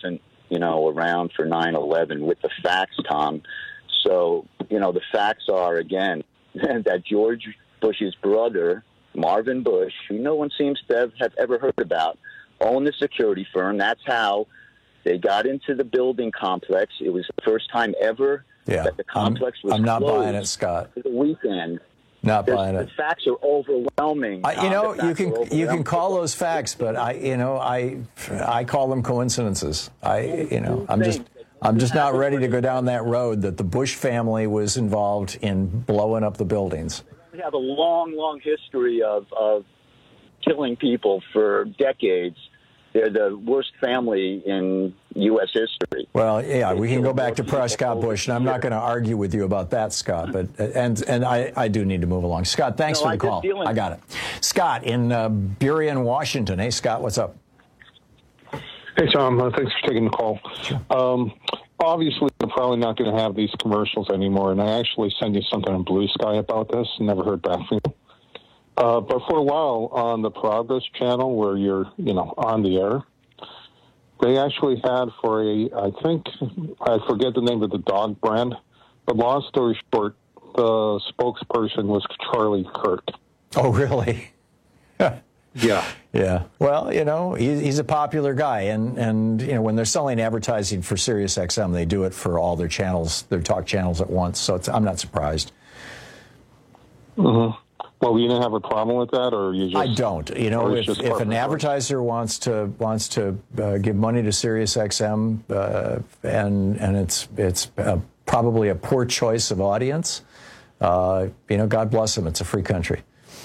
you know, around for nine eleven with the facts, Tom. So, you know, the facts are, again, that George Bush's brother, Marvin Bush, who no one seems to have, have ever heard about, owned the security firm. That's how they got into the building complex. It was the first time ever yeah. that the complex I'm, was I'm not closed buying it, Scott. for the weekend. Not There's, buying the it. The facts are overwhelming. I, you know, you can you can call people. those facts, but I, you know, I I call them coincidences. I, you know, I'm just I'm just not ready to go down that road that the Bush family was involved in blowing up the buildings. We have a long, long history of of killing people for decades. They're the worst family in U S history. Well, yeah, we can go back to Prescott Bush, and I'm not going to argue with you about that, Scott. But and and I, I do need to move along. Scott, thanks no, for the I call. Feeling- I got it. Scott in uh, Burien, Washington. Hey, Scott, what's up? Hey, Tom. Uh, thanks for taking the call. Sure. Um, obviously, they're probably not going to have these commercials anymore, and I actually sent you something on Blue Sky about this. Never heard back from you. Uh, but for a while on the Progress channel, where you're, you know, on the air, they actually had for a, I think, I forget the name of the dog brand, but long story short, the spokesperson was Charlie Kirk. Oh, really? Yeah. Yeah. Well, you know, he, he's a popular guy, and, and, you know, when they're selling advertising for Sirius X M, they do it for all their channels, their talk channels at once, so it's, I'm not surprised. Mm-hmm. Well, you didn't have a problem with that, or you just? I don't. You know, if, if an advertiser wants to wants to uh, give money to Sirius X M, uh, and and it's it's uh, probably a poor choice of audience, uh, you know, God bless them. It's a free country.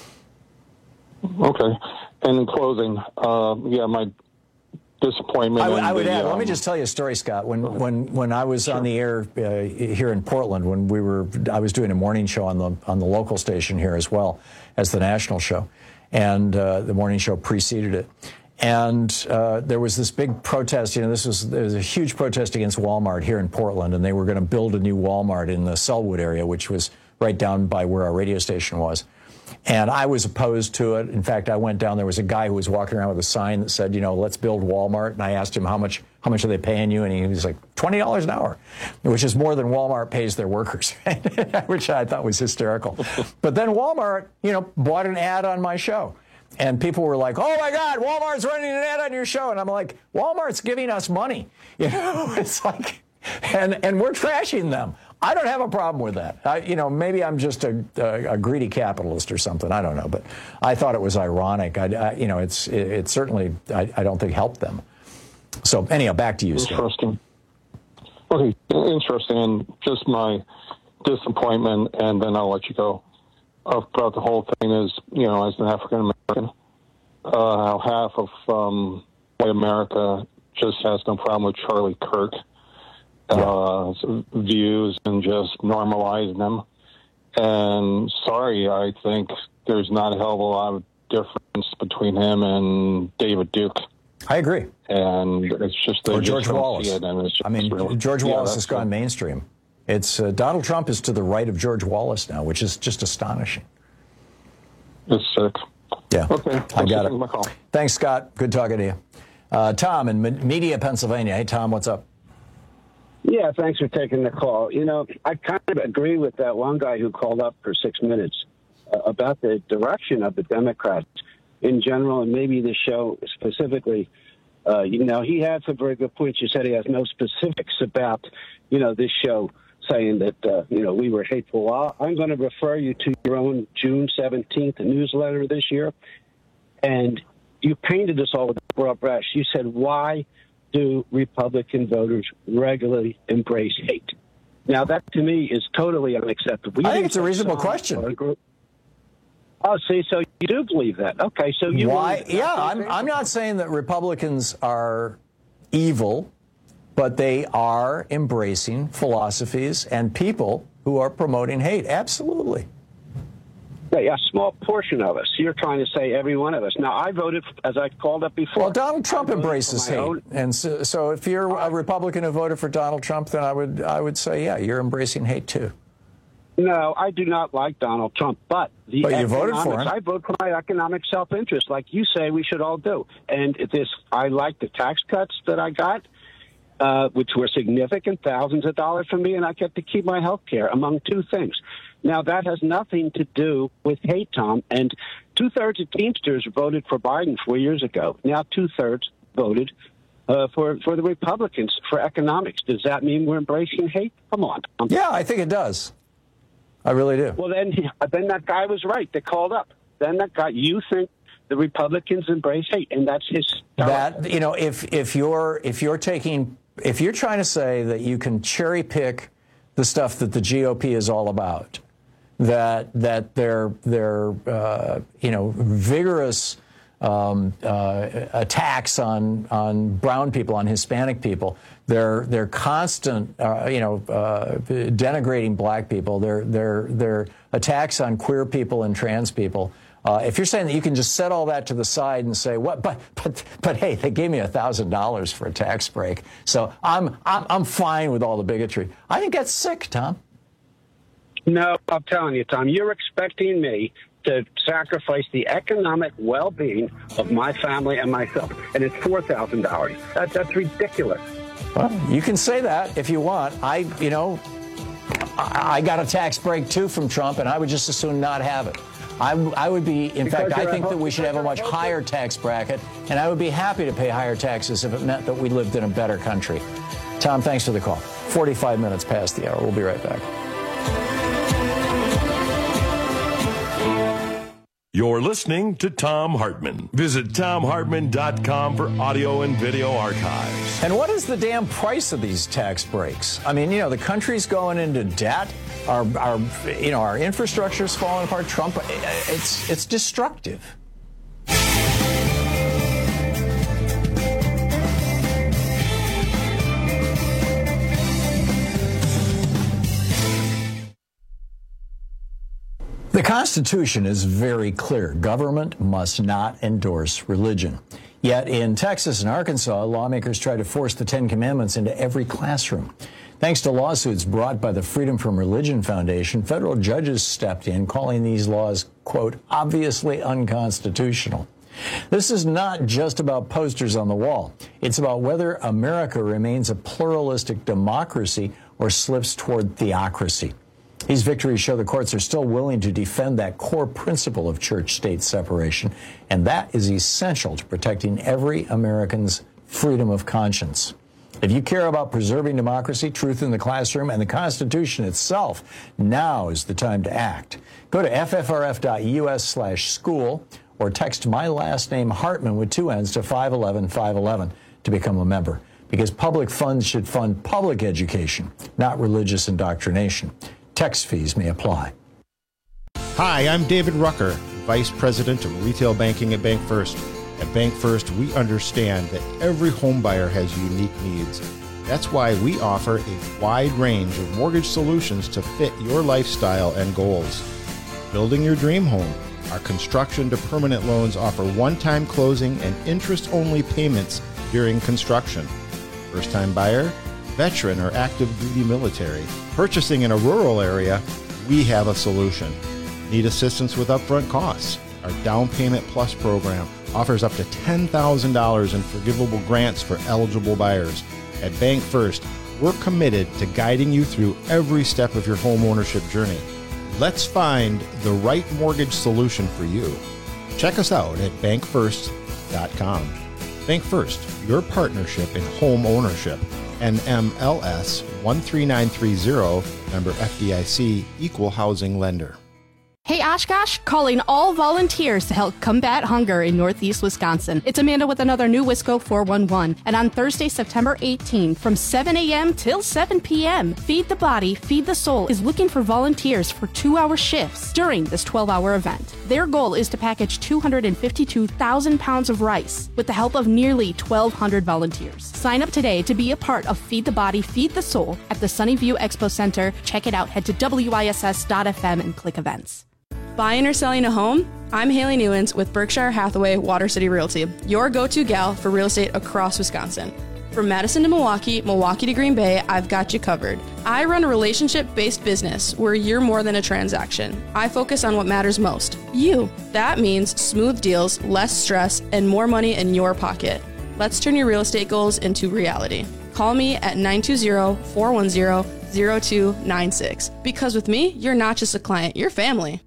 Okay. And in closing, uh, yeah, my disappointment. I, w- in I would the, add. um, let me just tell you a story, Scott. When when when I was sure. on the air uh, here in Portland, when we were, I was doing a morning show on the on the local station here as well as the national show, and uh, the morning show preceded it. And uh, there was this big protest. You know, this was there was a huge protest against Walmart here in Portland, and they were going to build a new Walmart in the Sellwood area, which was right down by where our radio station was. And I was opposed to it. In fact, I went down. There was a guy who was walking around with a sign that said, you know, let's build Walmart. And I asked him, how much how much are they paying you? And he was like, twenty dollars an hour, which is more than Walmart pays their workers, which I thought was hysterical. But then Walmart, you know, bought an ad on my show. And people were like, oh, my God, Walmart's running an ad on your show. And I'm like, Walmart's giving us money. You know, it's like, and, and we're trashing them. I don't have a problem with that. I, you know, maybe I'm just a, a, a greedy capitalist or something. I don't know, but I thought it was ironic. I, I you know, it's it, it certainly I, I don't think helped them. So anyhow, back to you, Scott. Interesting. Okay, interesting, and just my disappointment, and then I'll let you go. About the whole thing is, you know, as an African American, uh, how half of um, white America just has no problem with Charlie Kirk. Uh, views and just normalizing them. And sorry, I think there's not a hell of a lot of difference between him and David Duke. I agree. And it's just or they George just don't Wallace. see it, and it's just I mean, really, George yeah, Wallace has gone it. mainstream. It's uh, Donald Trump is to the right of George Wallace now, which is just astonishing. It's sick. Yeah. Okay. I got it. My call. Thanks, Scott. Good talking to you. Uh, Tom in Media, Pennsylvania. Hey, Tom, what's up? Yeah, thanks for taking the call. You know, I kind of agree with that one guy who called up for six minutes uh, about the direction of the Democrats in general, and maybe the show specifically. Uh, you know, he had some very good points. You said he has no specifics about, you know, this show saying that, uh, you know, we were hateful. Well, I'm going to refer you to your own June seventeenth newsletter this year. And you painted us all with a broad brush. You said, why do Republican voters regularly embrace hate? Now, that to me is totally unacceptable. You I think it's a reasonable question. Oh, see, so you do believe that. Okay, so you... Why? Yeah, I'm, I'm not saying that Republicans are evil, but they are embracing philosophies and people who are promoting hate. Absolutely. Yeah, a small portion of us. You're trying to say every one of us. Now, I voted, as I called up before. Well, Donald Trump embraces hate, own. and so, so if you're a Republican who voted for Donald Trump, then I would I would say, yeah, you're embracing hate too. No, I do not like Donald Trump, but the but you voted for him. I vote for my economic self-interest, like you say we should all do. And this, I like the tax cuts that I got. uh, which were significant, thousands of dollars for me, and I get to keep my health care, among two things. Now, that has nothing to do with hate, Tom, and two-thirds of Teamsters voted for Biden four years ago. Now two-thirds voted uh, for, for the Republicans for economics. Does that mean we're embracing hate? Come on, Tom. Yeah, I think it does. I really do. Well, then, then that guy was right. They called up. Then that guy, you think the Republicans embrace hate, and that's his. That, you know, if if you're if you're taking if you're trying to say that you can cherry pick the stuff that the G O P is all about, that that their their uh, you know vigorous um, uh, attacks on on brown people, on Hispanic people, their their constant uh, you know uh, denigrating black people, their their their attacks on queer people and trans people. Uh, if you're saying that you can just set all that to the side and say, what, but, but, but hey, they gave me a thousand dollars for a tax break, so I'm, I'm, I'm fine with all the bigotry. I think that's sick, Tom. No, I'm telling you, Tom, you're expecting me to sacrifice the economic well-being of my family and myself, and it's four thousand dollars. That, that's ridiculous. Well, you can say that if you want. I, you know, I, I got a tax break too from Trump, and I would just as soon not have it. I, I would be, in Because fact, I you're a think that we should have a much hopeless- higher tax bracket, and I would be happy to pay higher taxes if it meant that we lived in a better country. Tom, thanks for the call. forty-five minutes past the hour. We'll be right back. You're listening to Thom Hartmann. Visit Thom Hartmann dot com for audio and video archives. And what is the damn price of these tax breaks? I mean, you know, the country's going into debt. Our, our you know, our infrastructure's falling apart. Trump, it's it's destructive. The Constitution is very clear. Government must not endorse religion. Yet in Texas and Arkansas, lawmakers try to force the Ten Commandments into every classroom. Thanks to lawsuits brought by the Freedom from Religion Foundation, federal judges stepped in, calling these laws, quote, obviously unconstitutional. This is not just about posters on the wall. It's about whether America remains a pluralistic democracy or slips toward theocracy. These victories show the courts are still willing to defend that core principle of church-state separation, and that is essential to protecting every American's freedom of conscience. If you care about preserving democracy, truth in the classroom, and the Constitution itself, now is the time to act. Go to F F R F dot U S slash school or text my last name Hartmann with two N's to five one one five one one to become a member. Because public funds should fund public education, not religious indoctrination. Text fees may apply. Hi, I'm David Rucker, Vice President of Retail Banking at Bank First. At Bank First, we understand that every home buyer has unique needs. That's why we offer a wide range of mortgage solutions to fit your lifestyle and goals. Building your dream home. Our construction to permanent loans offer one-time closing and interest-only payments during construction. First-time buyer, veteran or active duty military. Purchasing in a rural area, we have a solution. Need assistance with upfront costs? Our Down Payment Plus program offers up to ten thousand dollars in forgivable grants for eligible buyers. At Bank First, we're committed to guiding you through every step of your home ownership journey. Let's find the right mortgage solution for you. Check us out at bank first dot com. Bank First, your partnership in home ownership. N M L S one three nine three zero, member F D I C, equal housing lender. Hey Oshkosh, calling all volunteers to help combat hunger in Northeast Wisconsin. It's Amanda with another new Wisco four one one. And on Thursday, September eighteenth, from seven a.m. till seven p.m., Feed the Body, Feed the Soul is looking for volunteers for two-hour shifts during this twelve-hour event. Their goal is to package two hundred fifty-two thousand pounds of rice with the help of nearly twelve hundred volunteers. Sign up today to be a part of Feed the Body, Feed the Soul at the Sunnyview Expo Center. Check it out. Head to W I S S dot F M and click events. Buying or selling a home? I'm Haley Newens with Berkshire Hathaway Water City Realty, your go-to gal for real estate across Wisconsin. From Madison to Milwaukee, Milwaukee to Green Bay, I've got you covered. I run a relationship-based business where you're more than a transaction. I focus on what matters most, you. That means smooth deals, less stress, and more money in your pocket. Let's turn your real estate goals into reality. Call me at nine two zero, four one zero, zero two nine six. Because with me, you're not just a client, you're family.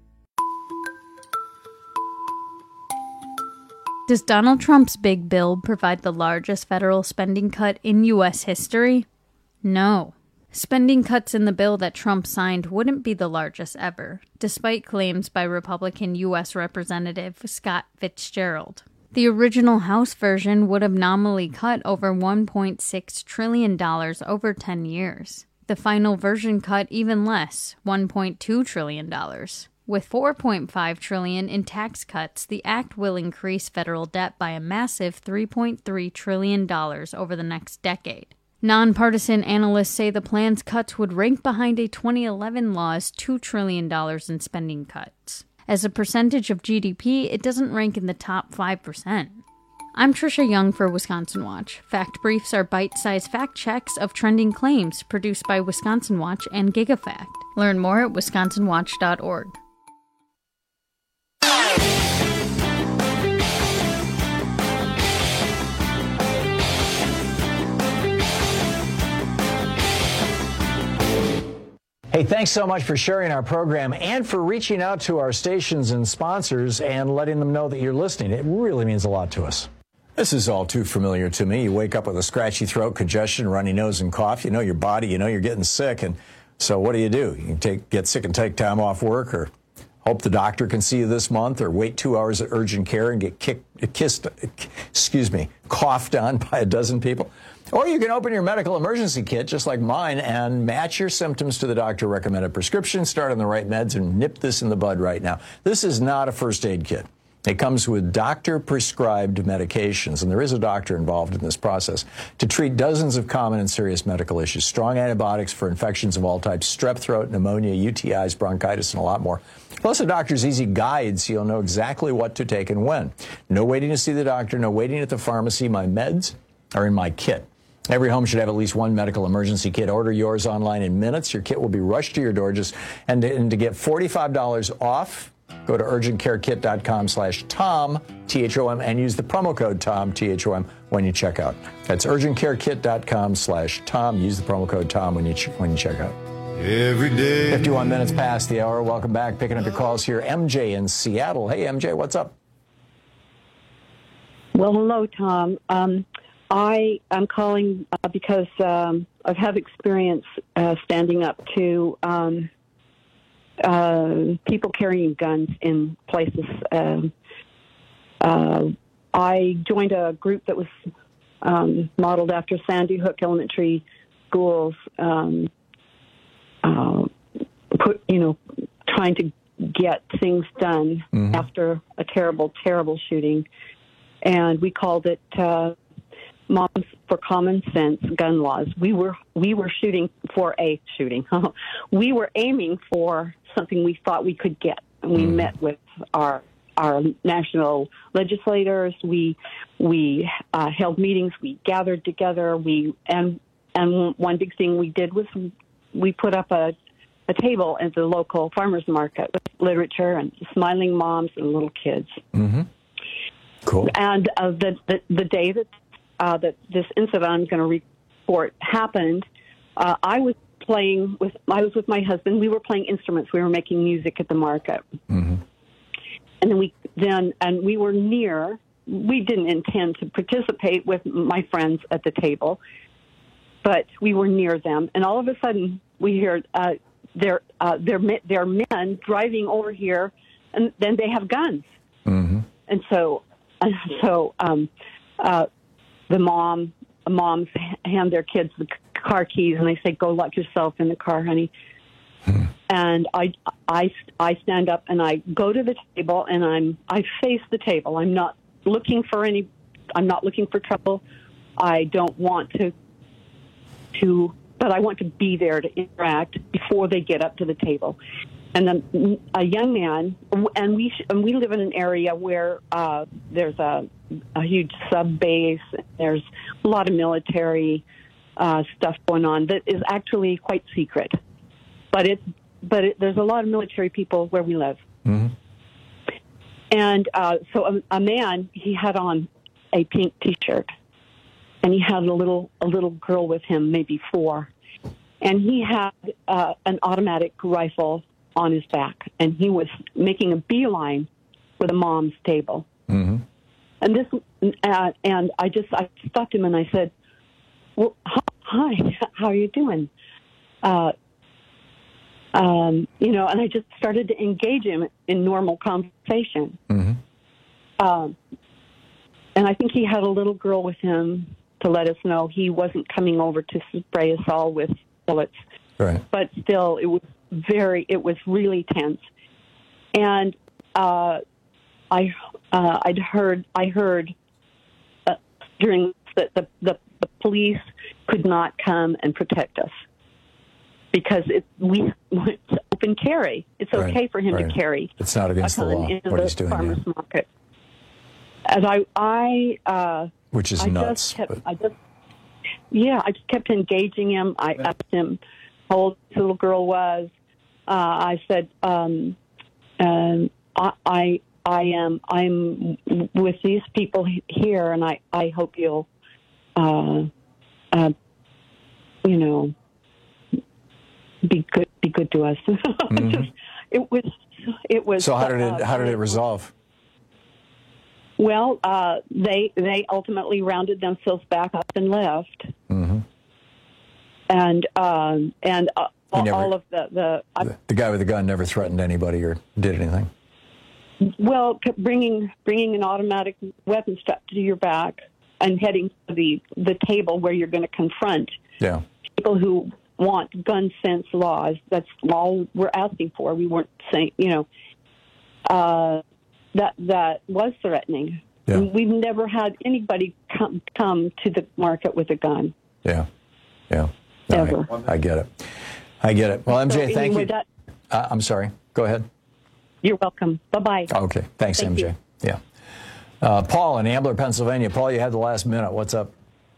Does Donald Trump's big bill provide the largest federal spending cut in U S history? No. Spending cuts in the bill that Trump signed wouldn't be the largest ever, despite claims by Republican U S Representative Scott Fitzgerald. The original House version would have nominally cut over one point six trillion dollars over ten years. The final version cut even less, one point two trillion dollars. With four point five trillion dollars in tax cuts, the act will increase federal debt by a massive three point three trillion dollars over the next decade. Nonpartisan analysts say the plan's cuts would rank behind a twenty eleven law's two trillion dollars in spending cuts. As a percentage of G D P, it doesn't rank in the top five percent. I'm Trisha Young for Wisconsin Watch. Fact Briefs are bite-sized fact checks of trending claims produced by Wisconsin Watch and GigaFact. Learn more at wisconsin watch dot org. Hey, thanks so much for sharing our program and for reaching out to our stations and sponsors and letting them know that you're listening. It really means a lot to us. This is all too familiar to me. You wake up with a scratchy throat, congestion, runny nose, and cough. You know your body, you know you're getting sick. And so what do you do? You can take, get sick and take time off work, or hope the doctor can see you this month, or wait two hours at urgent care and get kicked, kissed, excuse me, coughed on by a dozen people. Or you can open your medical emergency kit, just like mine, and match your symptoms to the doctor-recommended prescription, start on the right meds, and nip this in the bud right now. This is not a first aid kit. It comes with doctor-prescribed medications, and there is a doctor involved in this process, to treat dozens of common and serious medical issues. Strong antibiotics for infections of all types, strep throat, pneumonia, U T Is, bronchitis, and a lot more. Plus a doctor's easy guide so you'll know exactly what to take and when. No waiting to see the doctor, no waiting at the pharmacy. My meds are in my kit. Every home should have at least one medical emergency kit. Order yours online in minutes. Your kit will be rushed to your door. Just and to, and to get forty-five dollars off, go to urgent care kit dot com slash Tom, T H O M, and use the promo code Tom, T H O M, when you check out. That's urgent care kit dot com slash Tom. Use the promo code Tom when you ch- when you check out. Every day. fifty-one minutes past the hour. Welcome back. Picking up your calls here. M J in Seattle. Hey, M J, what's up? Well, hello, Tom. Um, I am calling uh, because um, I've had experience uh, standing up to um, uh, people carrying guns in places. Um, uh, I joined a group that was um, modeled after Sandy Hook Elementary Schools, um, uh, put you know, trying to get things done mm-hmm. after a terrible, terrible shooting, and we called it. Uh, Moms for Common Sense Gun Laws. We were we were shooting for a shooting. We were aiming for something we thought we could get. And we mm. met with our our national legislators. We we uh, held meetings. We gathered together. We and and one big thing we did was we put up a a table at the local farmers market with literature and smiling moms and little kids. Mm-hmm. Cool. And uh, the, the the day that Uh, that this incident I'm going to report happened, uh, I was playing with, I was with my husband. We were playing instruments. We were making music at the market. Mm-hmm. And then we, then, and we were near, we didn't intend to participate with my friends at the table, but we were near them. And all of a sudden we hear, uh, they're, uh, they're, they're men driving over here, and then they have guns. Mm-hmm. And so, uh, so, um, uh, The mom, moms hand their kids the car keys, and they say, "Go lock yourself in the car, honey." Hmm. And I, I, I stand up and I go to the table, and I'm, I face the table. I'm not looking for any, I'm not looking for trouble. I don't want to, to, but I want to be there to interact before they get up to the table. And then a young man, and we and we live in an area where uh, there's a, a huge sub base. There's a lot of military uh, stuff going on that is actually quite secret. But it, but it, there's a lot of military people where we live. Mm-hmm. And uh, so a, a man, he had on a pink T-shirt, and he had a little a little girl with him, maybe four, and he had uh, an automatic rifle on his back, and he was making a beeline for the mom's table. Mm-hmm. And this, uh, and I just I stopped him and I said, "Well, hi, how are you doing?" Uh, um, you know, and I just started to engage him in normal conversation. Mm-hmm. Um, and I think he had a little girl with him to let us know he wasn't coming over to spray us all with bullets. Right. But still, it was very, it was really tense. And uh, I, uh, I'd heard, I heard uh, during the, the, the, the police could not come and protect us because it, we it's open carry. It's okay right. for him right. to carry. It's not against the law. Into What the he's doing, farmers yeah. market. And I, I, uh, Which is I nuts. Just kept, but... I just, yeah, I just kept engaging him. I asked him how old his little girl was. Uh, I said, um, um, I, I, I am, I'm with these people here, and I, I hope you'll, uh, uh, you know, be good, be good to us. Mm-hmm. just, it was, it was. So how did it, uh, how did it resolve? Well, uh, they they ultimately rounded themselves back up and left, mm-hmm. and um, and uh, all, never, all of the the, I, the the guy with the gun never threatened anybody or did anything. Well, bringing bringing an automatic weapon strapped to your back and heading to the the table where you're going to confront yeah. people who want gun sense laws. That's all we're asking for. We weren't saying, you know. Uh, That that was threatening. Yeah. We've never had anybody come come to the market with a gun. Yeah, yeah. No, Ever. I, I get it. I get it. Well, M J, So thank anyway, you. That, Uh, I'm sorry. Go ahead. You're welcome. Bye-bye. Okay. Thanks, Thank M J. you. Yeah. Uh, Paul in Ambler, Pennsylvania. Paul, you had the last minute. What's up?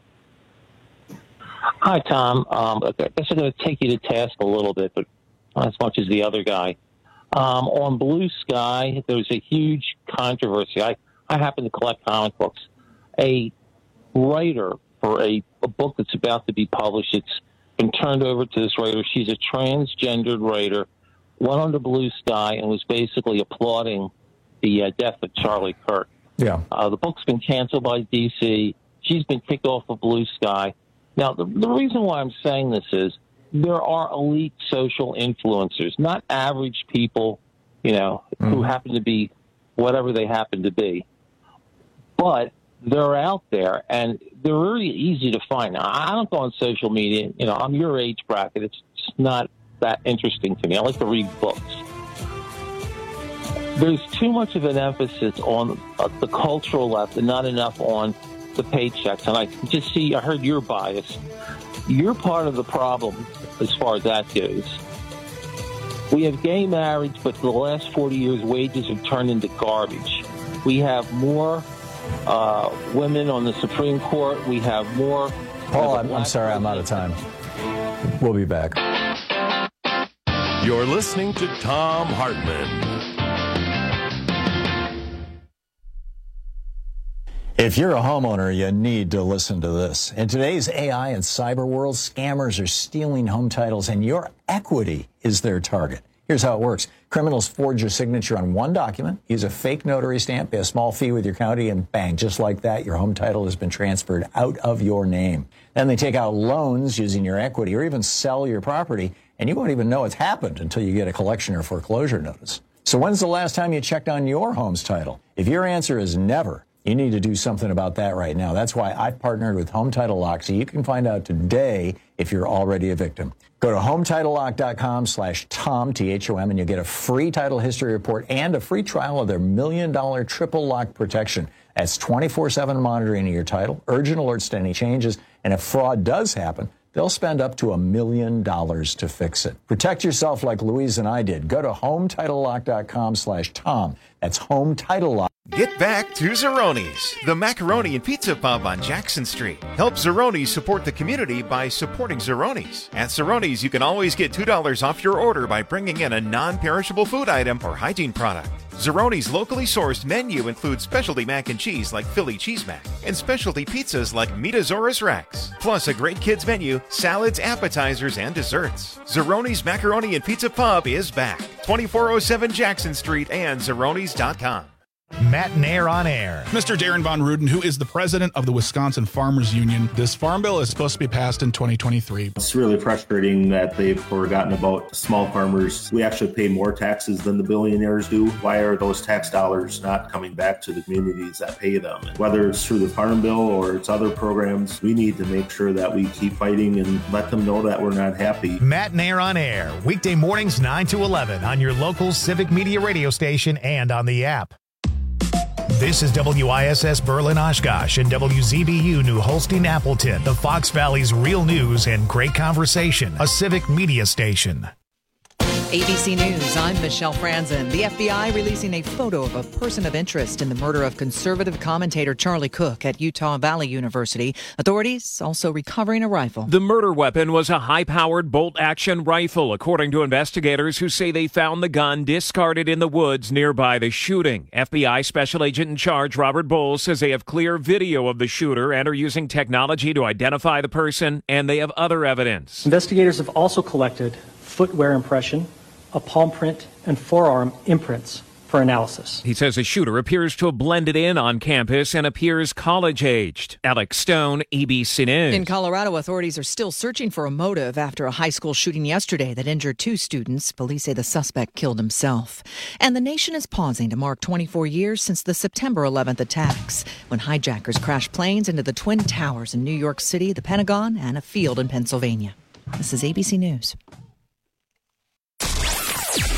Hi, Tom. Um, I guess I'm going to take you to task a little bit, but not as much as the other guy. Um, on Blue Sky, there was a huge controversy. I, I happen to collect comic books. A writer for a, a book that's about to be published, it's been turned over to this writer. She's a transgendered writer, went on to Blue Sky and was basically applauding the uh, death of Charlie Kirk. Yeah. Uh, the book's been canceled by D C. She's been kicked off of Blue Sky. Now, the, the reason why I'm saying this is there are elite social influencers, not average people, you know, mm. who happen to be whatever they happen to be. But they're out there, and they're really easy to find. Now, I don't go on social media. You know, I'm your age bracket. It's just not that interesting to me. I like to read books. There's too much of an emphasis on uh, the cultural left and not enough on the paychecks. And I just see, I heard your bias. You're part of the problem as far as that goes. We have gay marriage, but for the last forty years, wages have turned into garbage. We have more uh, women on the Supreme Court. We have more... Paul, I'm, I'm sorry, I'm out of time. We'll be back. You're listening to Tom Hartman. If you're a homeowner, you need to listen to this. In today's A I and cyber world, scammers are stealing home titles, and your equity is their target. Here's how it works. Criminals forge your signature on one document, use a fake notary stamp, pay a small fee with your county, and bang, just like that, your home title has been transferred out of your name. Then they take out loans using your equity or even sell your property, and you won't even know it's happened until you get a collection or foreclosure notice. So when's the last time you checked on your home's title? If your answer is never, you need to do something about that right now. That's why I've partnered with Home Title Lock, so you can find out today if you're already a victim. Go to home title lock dot com slash Tom, T H O M, and you'll get a free title history report and a free trial of their million dollar triple lock protection. That's twenty-four seven monitoring of your title, urgent alerts to any changes, and if fraud does happen, they'll spend up to a million dollars to fix it. Protect yourself like Louise and I did. Go to home title lock dot com slash Tom. That's Home Title Lock. Get back to Zeroni's, the macaroni and pizza pub on Jackson Street. Help Zeroni's support the community by supporting Zeroni's. At Zeroni's, you can always get two dollars off your order by bringing in a non-perishable food item or hygiene product. Zeroni's locally sourced menu includes specialty mac and cheese like Philly Cheese Mac and specialty pizzas like Metasaurus Rex, plus a great kids menu, salads, appetizers, and desserts. Zeroni's Macaroni and Pizza Pub is back. twenty-four oh seven Jackson Street and Zeronis dot com. Matt Nair on air. Mister Darren Von Ruden, who is the president of the Wisconsin Farmers Union. This farm bill is supposed to be passed in twenty twenty-three. It's really frustrating that they've forgotten about small farmers. We actually pay more taxes than the billionaires do. Why are those tax dollars not coming back to the communities that pay them? And whether it's through the farm bill or it's other programs, we need to make sure that we keep fighting and let them know that we're not happy. Matt Nair on air, weekday mornings nine to eleven on your local Civic Media radio station and on the app. This is W I S S Berlin Oshkosh and W Z B U New Holstein Appleton, the Fox Valley's real news and great conversation, a Civic Media station. A B C News, I'm Michelle Franzen. The F B I releasing a photo of a person of interest in the murder of conservative commentator Charlie Cook at Utah Valley University. Authorities also recovering a rifle. The murder weapon was a high-powered bolt-action rifle, according to investigators who say they found the gun discarded in the woods nearby the shooting. F B I Special Agent in Charge Robert Bowles says they have clear video of the shooter and are using technology to identify the person, and they have other evidence. Investigators have also collected footwear impression, a palm print, and forearm imprints for analysis. He says the shooter appears to have blended in on campus and appears college-aged. Alex Stone, A B C News. In Colorado, authorities are still searching for a motive after a high school shooting yesterday that injured two students. Police say the suspect killed himself. And the nation is pausing to mark twenty-four years since the September eleventh attacks, when hijackers crashed planes into the Twin Towers in New York City, the Pentagon, and a field in Pennsylvania. This is A B C News.